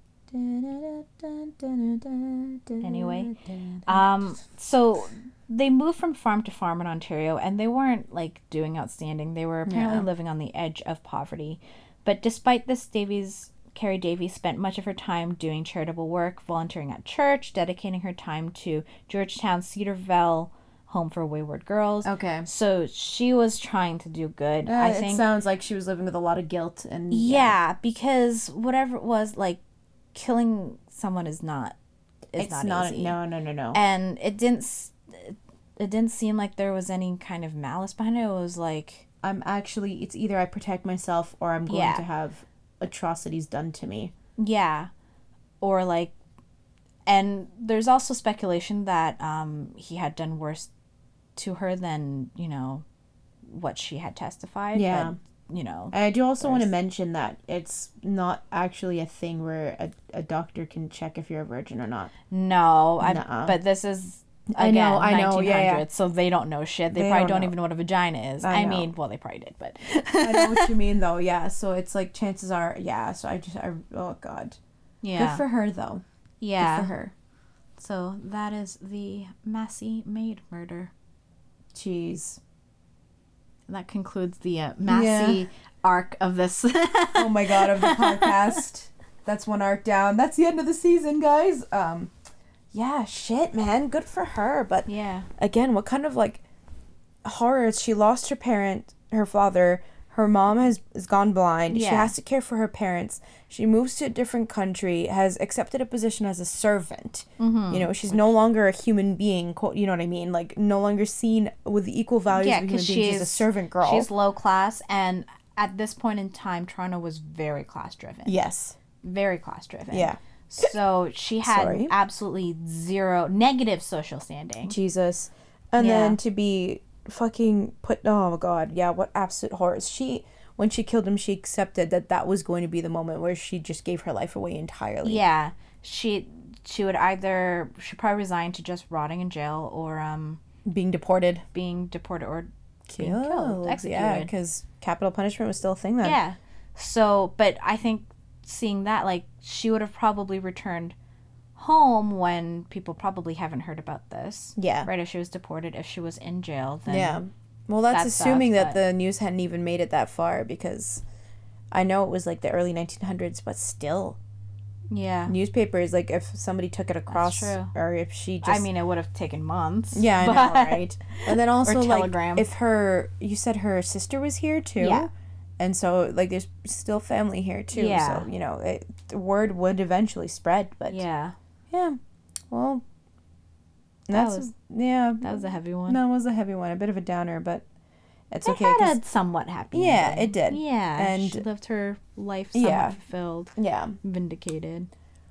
[SPEAKER 2] Anyway, so they moved from farm to farm in Ontario, and they weren't like doing outstanding. They were apparently
[SPEAKER 1] Yeah.
[SPEAKER 2] living on the edge of poverty. But despite this, Carrie Davies spent much of her time doing charitable work, volunteering at church, dedicating her time to Georgetown Cedarville Home for Wayward Girls.
[SPEAKER 1] Okay.
[SPEAKER 2] So she was trying to do good. I think
[SPEAKER 1] It sounds like she was living with a lot of guilt and
[SPEAKER 2] yeah, because whatever it was, like killing someone is not
[SPEAKER 1] it's
[SPEAKER 2] not
[SPEAKER 1] not
[SPEAKER 2] easy.
[SPEAKER 1] no.
[SPEAKER 2] And it didn't seem like there was any kind of malice behind it. It was like
[SPEAKER 1] It's either I protect myself or I'm going
[SPEAKER 2] Yeah.
[SPEAKER 1] to have atrocities done to me.
[SPEAKER 2] yeah, or like, and there's also speculation that he had done worse to her than, you know, what she had testified.
[SPEAKER 1] Yeah.
[SPEAKER 2] But, you know,
[SPEAKER 1] And I do also want to
[SPEAKER 2] There's-
[SPEAKER 1] mention that it's not actually a thing where a doctor can check if you're a virgin or not.
[SPEAKER 2] no,
[SPEAKER 1] Nuh-uh.
[SPEAKER 2] but this is.
[SPEAKER 1] I know,
[SPEAKER 2] Again,
[SPEAKER 1] I know, yeah,
[SPEAKER 2] 1900s, so they don't know shit. They
[SPEAKER 1] They
[SPEAKER 2] probably
[SPEAKER 1] don't
[SPEAKER 2] don't
[SPEAKER 1] know.
[SPEAKER 2] even know what a vagina is.
[SPEAKER 1] I
[SPEAKER 2] I
[SPEAKER 1] know.
[SPEAKER 2] mean, well, they probably did, but
[SPEAKER 1] I know what you mean, though. Yeah, so it's like chances are, yeah. So oh god,
[SPEAKER 2] yeah,
[SPEAKER 1] good for her though.
[SPEAKER 2] yeah.
[SPEAKER 1] Good for her.
[SPEAKER 2] So that is the Massey Maid murder.
[SPEAKER 1] Jeez.
[SPEAKER 2] That concludes the Massey arc of this.
[SPEAKER 1] Oh my god, of the podcast. That's one arc down. That's the end of the season, guys. Yeah, shit, man. Good for her. But
[SPEAKER 2] yeah,
[SPEAKER 1] again, what kind of like horrors? She lost her father. Her mom has gone blind. She
[SPEAKER 2] Yeah.
[SPEAKER 1] has to care for her parents. She moves to a different country, has accepted a position as a servant.
[SPEAKER 2] Mm-hmm.
[SPEAKER 1] You know, she's no longer a human being. You know what I mean? Like, no longer seen with the equal values
[SPEAKER 2] yeah,
[SPEAKER 1] of a human
[SPEAKER 2] because
[SPEAKER 1] being. She's a servant girl.
[SPEAKER 2] She's low class, and at this point in time, Toronto was very class driven.
[SPEAKER 1] Yes.
[SPEAKER 2] Very class driven.
[SPEAKER 1] Yeah.
[SPEAKER 2] So she had
[SPEAKER 1] Sorry.
[SPEAKER 2] absolutely zero negative social standing.
[SPEAKER 1] Jesus. And
[SPEAKER 2] Yeah.
[SPEAKER 1] then to be fucking oh my god, yeah, what absolute horrors. When she killed him, she accepted that was going to be the moment where she just gave her life away entirely.
[SPEAKER 2] Yeah, she would either probably resign to just rotting in jail or
[SPEAKER 1] Being deported.
[SPEAKER 2] being deported or being killed,
[SPEAKER 1] Yeah,
[SPEAKER 2] executed.
[SPEAKER 1] because capital punishment was still a thing then.
[SPEAKER 2] Yeah. So, but I think seeing that, like, she would have probably returned home when people probably haven't heard about this.
[SPEAKER 1] Yeah.
[SPEAKER 2] Right, if she was deported, if she was in jail, then
[SPEAKER 1] Yeah. Well, that's
[SPEAKER 2] that
[SPEAKER 1] assuming
[SPEAKER 2] sucks,
[SPEAKER 1] that
[SPEAKER 2] but-
[SPEAKER 1] the news hadn't even made it that far, because I know it was like the early 1900s, but still,
[SPEAKER 2] yeah.
[SPEAKER 1] newspapers, like if somebody took it across,
[SPEAKER 2] true.
[SPEAKER 1] or if she just
[SPEAKER 2] I mean, it would have taken months.
[SPEAKER 1] yeah, I know,
[SPEAKER 2] but-
[SPEAKER 1] right? And then also, like,
[SPEAKER 2] telegram.
[SPEAKER 1] if you said her sister was here too,
[SPEAKER 2] Yeah.
[SPEAKER 1] and so like there's still family here too.
[SPEAKER 2] Yeah.
[SPEAKER 1] So you know, the word would eventually spread. But
[SPEAKER 2] Yeah,
[SPEAKER 1] well,
[SPEAKER 2] That
[SPEAKER 1] that's
[SPEAKER 2] was-
[SPEAKER 1] yeah.
[SPEAKER 2] that was a heavy one.
[SPEAKER 1] That was a heavy one, a bit of a downer, but it's
[SPEAKER 2] It
[SPEAKER 1] okay.
[SPEAKER 2] had
[SPEAKER 1] 'Cause-
[SPEAKER 2] a somewhat happy
[SPEAKER 1] Yeah,
[SPEAKER 2] ending.
[SPEAKER 1] it did.
[SPEAKER 2] Yeah,
[SPEAKER 1] And-
[SPEAKER 2] she lived her life somewhat
[SPEAKER 1] Yeah.
[SPEAKER 2] fulfilled,
[SPEAKER 1] yeah.
[SPEAKER 2] vindicated.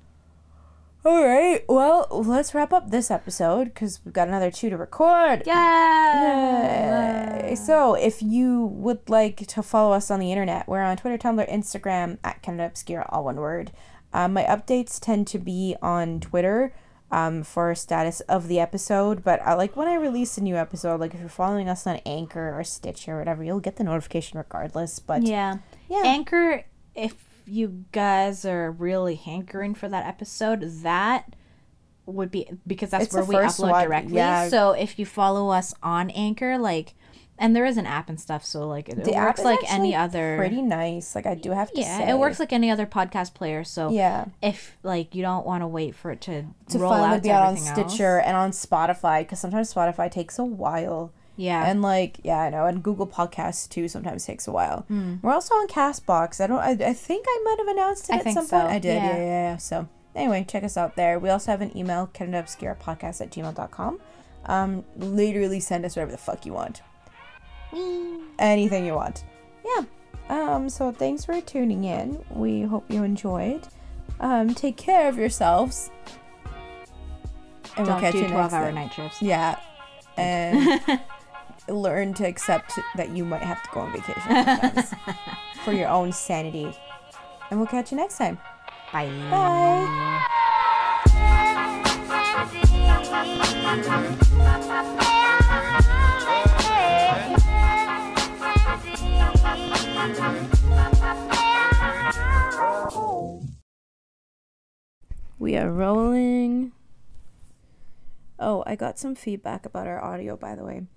[SPEAKER 1] All right. Well, let's wrap up this episode because we've got another 2 to record.
[SPEAKER 2] Yeah.
[SPEAKER 1] Yay. So, if you would like to follow us on the internet, we're on Twitter, Tumblr, Instagram, at Canada Obscura, all one word. My updates tend to be on Twitter. for status of the episode. But like when I release a new episode, like if you're following us on Anchor or Stitcher or whatever, you'll get the notification regardless. But
[SPEAKER 2] yeah. Anchor, if you guys are really hankering for that episode, that would be because that's
[SPEAKER 1] It's
[SPEAKER 2] where
[SPEAKER 1] the
[SPEAKER 2] we
[SPEAKER 1] first
[SPEAKER 2] upload
[SPEAKER 1] one,
[SPEAKER 2] directly.
[SPEAKER 1] yeah.
[SPEAKER 2] So if you follow us on Anchor, like, and there is an app and stuff, so like it
[SPEAKER 1] the app
[SPEAKER 2] works
[SPEAKER 1] is
[SPEAKER 2] like
[SPEAKER 1] actually
[SPEAKER 2] any other.
[SPEAKER 1] pretty nice. Like I do have to say,
[SPEAKER 2] It works like any other podcast player. So
[SPEAKER 1] yeah.
[SPEAKER 2] if like you don't want to wait for it to roll
[SPEAKER 1] finally
[SPEAKER 2] out
[SPEAKER 1] be
[SPEAKER 2] to
[SPEAKER 1] out on
[SPEAKER 2] everything
[SPEAKER 1] Stitcher
[SPEAKER 2] else.
[SPEAKER 1] and on Spotify, because sometimes Spotify takes a while.
[SPEAKER 2] Yeah.
[SPEAKER 1] And like, yeah, I know, and Google Podcasts too sometimes takes a while. We're also on Castbox. I think I might have announced it at some point. I did, yeah. So anyway, check us out there. We also have an email, canadaobscurepodcast@gmail.com. Literally send us whatever the fuck you want. Anything you want. Yeah. So thanks for tuning in. We hope you enjoyed. Take care of yourselves. And
[SPEAKER 2] Don't
[SPEAKER 1] we'll catch
[SPEAKER 2] do
[SPEAKER 1] you next
[SPEAKER 2] 12-hour
[SPEAKER 1] time.
[SPEAKER 2] night shifts.
[SPEAKER 1] Yeah. And learn to accept that you might have to go on vacation sometimes for your own sanity. And we'll catch you next time.
[SPEAKER 2] Bye.
[SPEAKER 1] Bye. We are rolling. Oh, I got some feedback about our audio, by the way.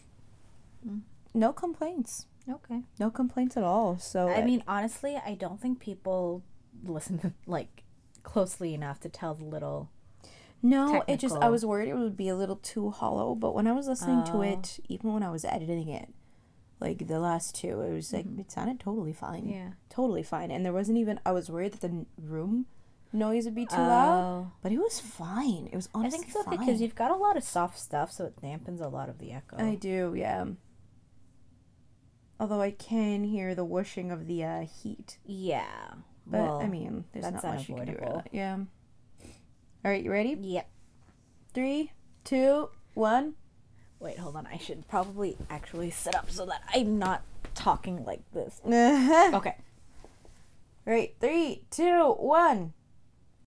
[SPEAKER 1] No complaints.
[SPEAKER 2] Okay.
[SPEAKER 1] No complaints at all. So
[SPEAKER 2] I mean, honestly, I don't think people listen like closely enough to tell the little.
[SPEAKER 1] no, it just I
[SPEAKER 2] technical.
[SPEAKER 1] was worried it would be a little too hollow, but when I was listening to it, even when I was editing it, like the last two, it was like it sounded totally fine.
[SPEAKER 2] Yeah.
[SPEAKER 1] Totally fine. And there wasn't even I was worried that the room noise would be too loud, but it was fine. It was
[SPEAKER 2] I
[SPEAKER 1] honestly
[SPEAKER 2] think so
[SPEAKER 1] fine.
[SPEAKER 2] because you've got a lot of soft stuff, so it dampens a lot of the echo.
[SPEAKER 1] I do, yeah. Although I can hear the whooshing of the heat.
[SPEAKER 2] Yeah.
[SPEAKER 1] But,
[SPEAKER 2] well,
[SPEAKER 1] I mean, there's
[SPEAKER 2] that's
[SPEAKER 1] not much you can do
[SPEAKER 2] unavoidable.
[SPEAKER 1] about it. Yeah. All right, you ready?
[SPEAKER 2] Yep.
[SPEAKER 1] 3, 2, 1.
[SPEAKER 2] Wait, hold on. I should probably actually sit up so that I'm not talking like this.
[SPEAKER 1] All
[SPEAKER 2] Okay.
[SPEAKER 1] right, 3, 2, 1.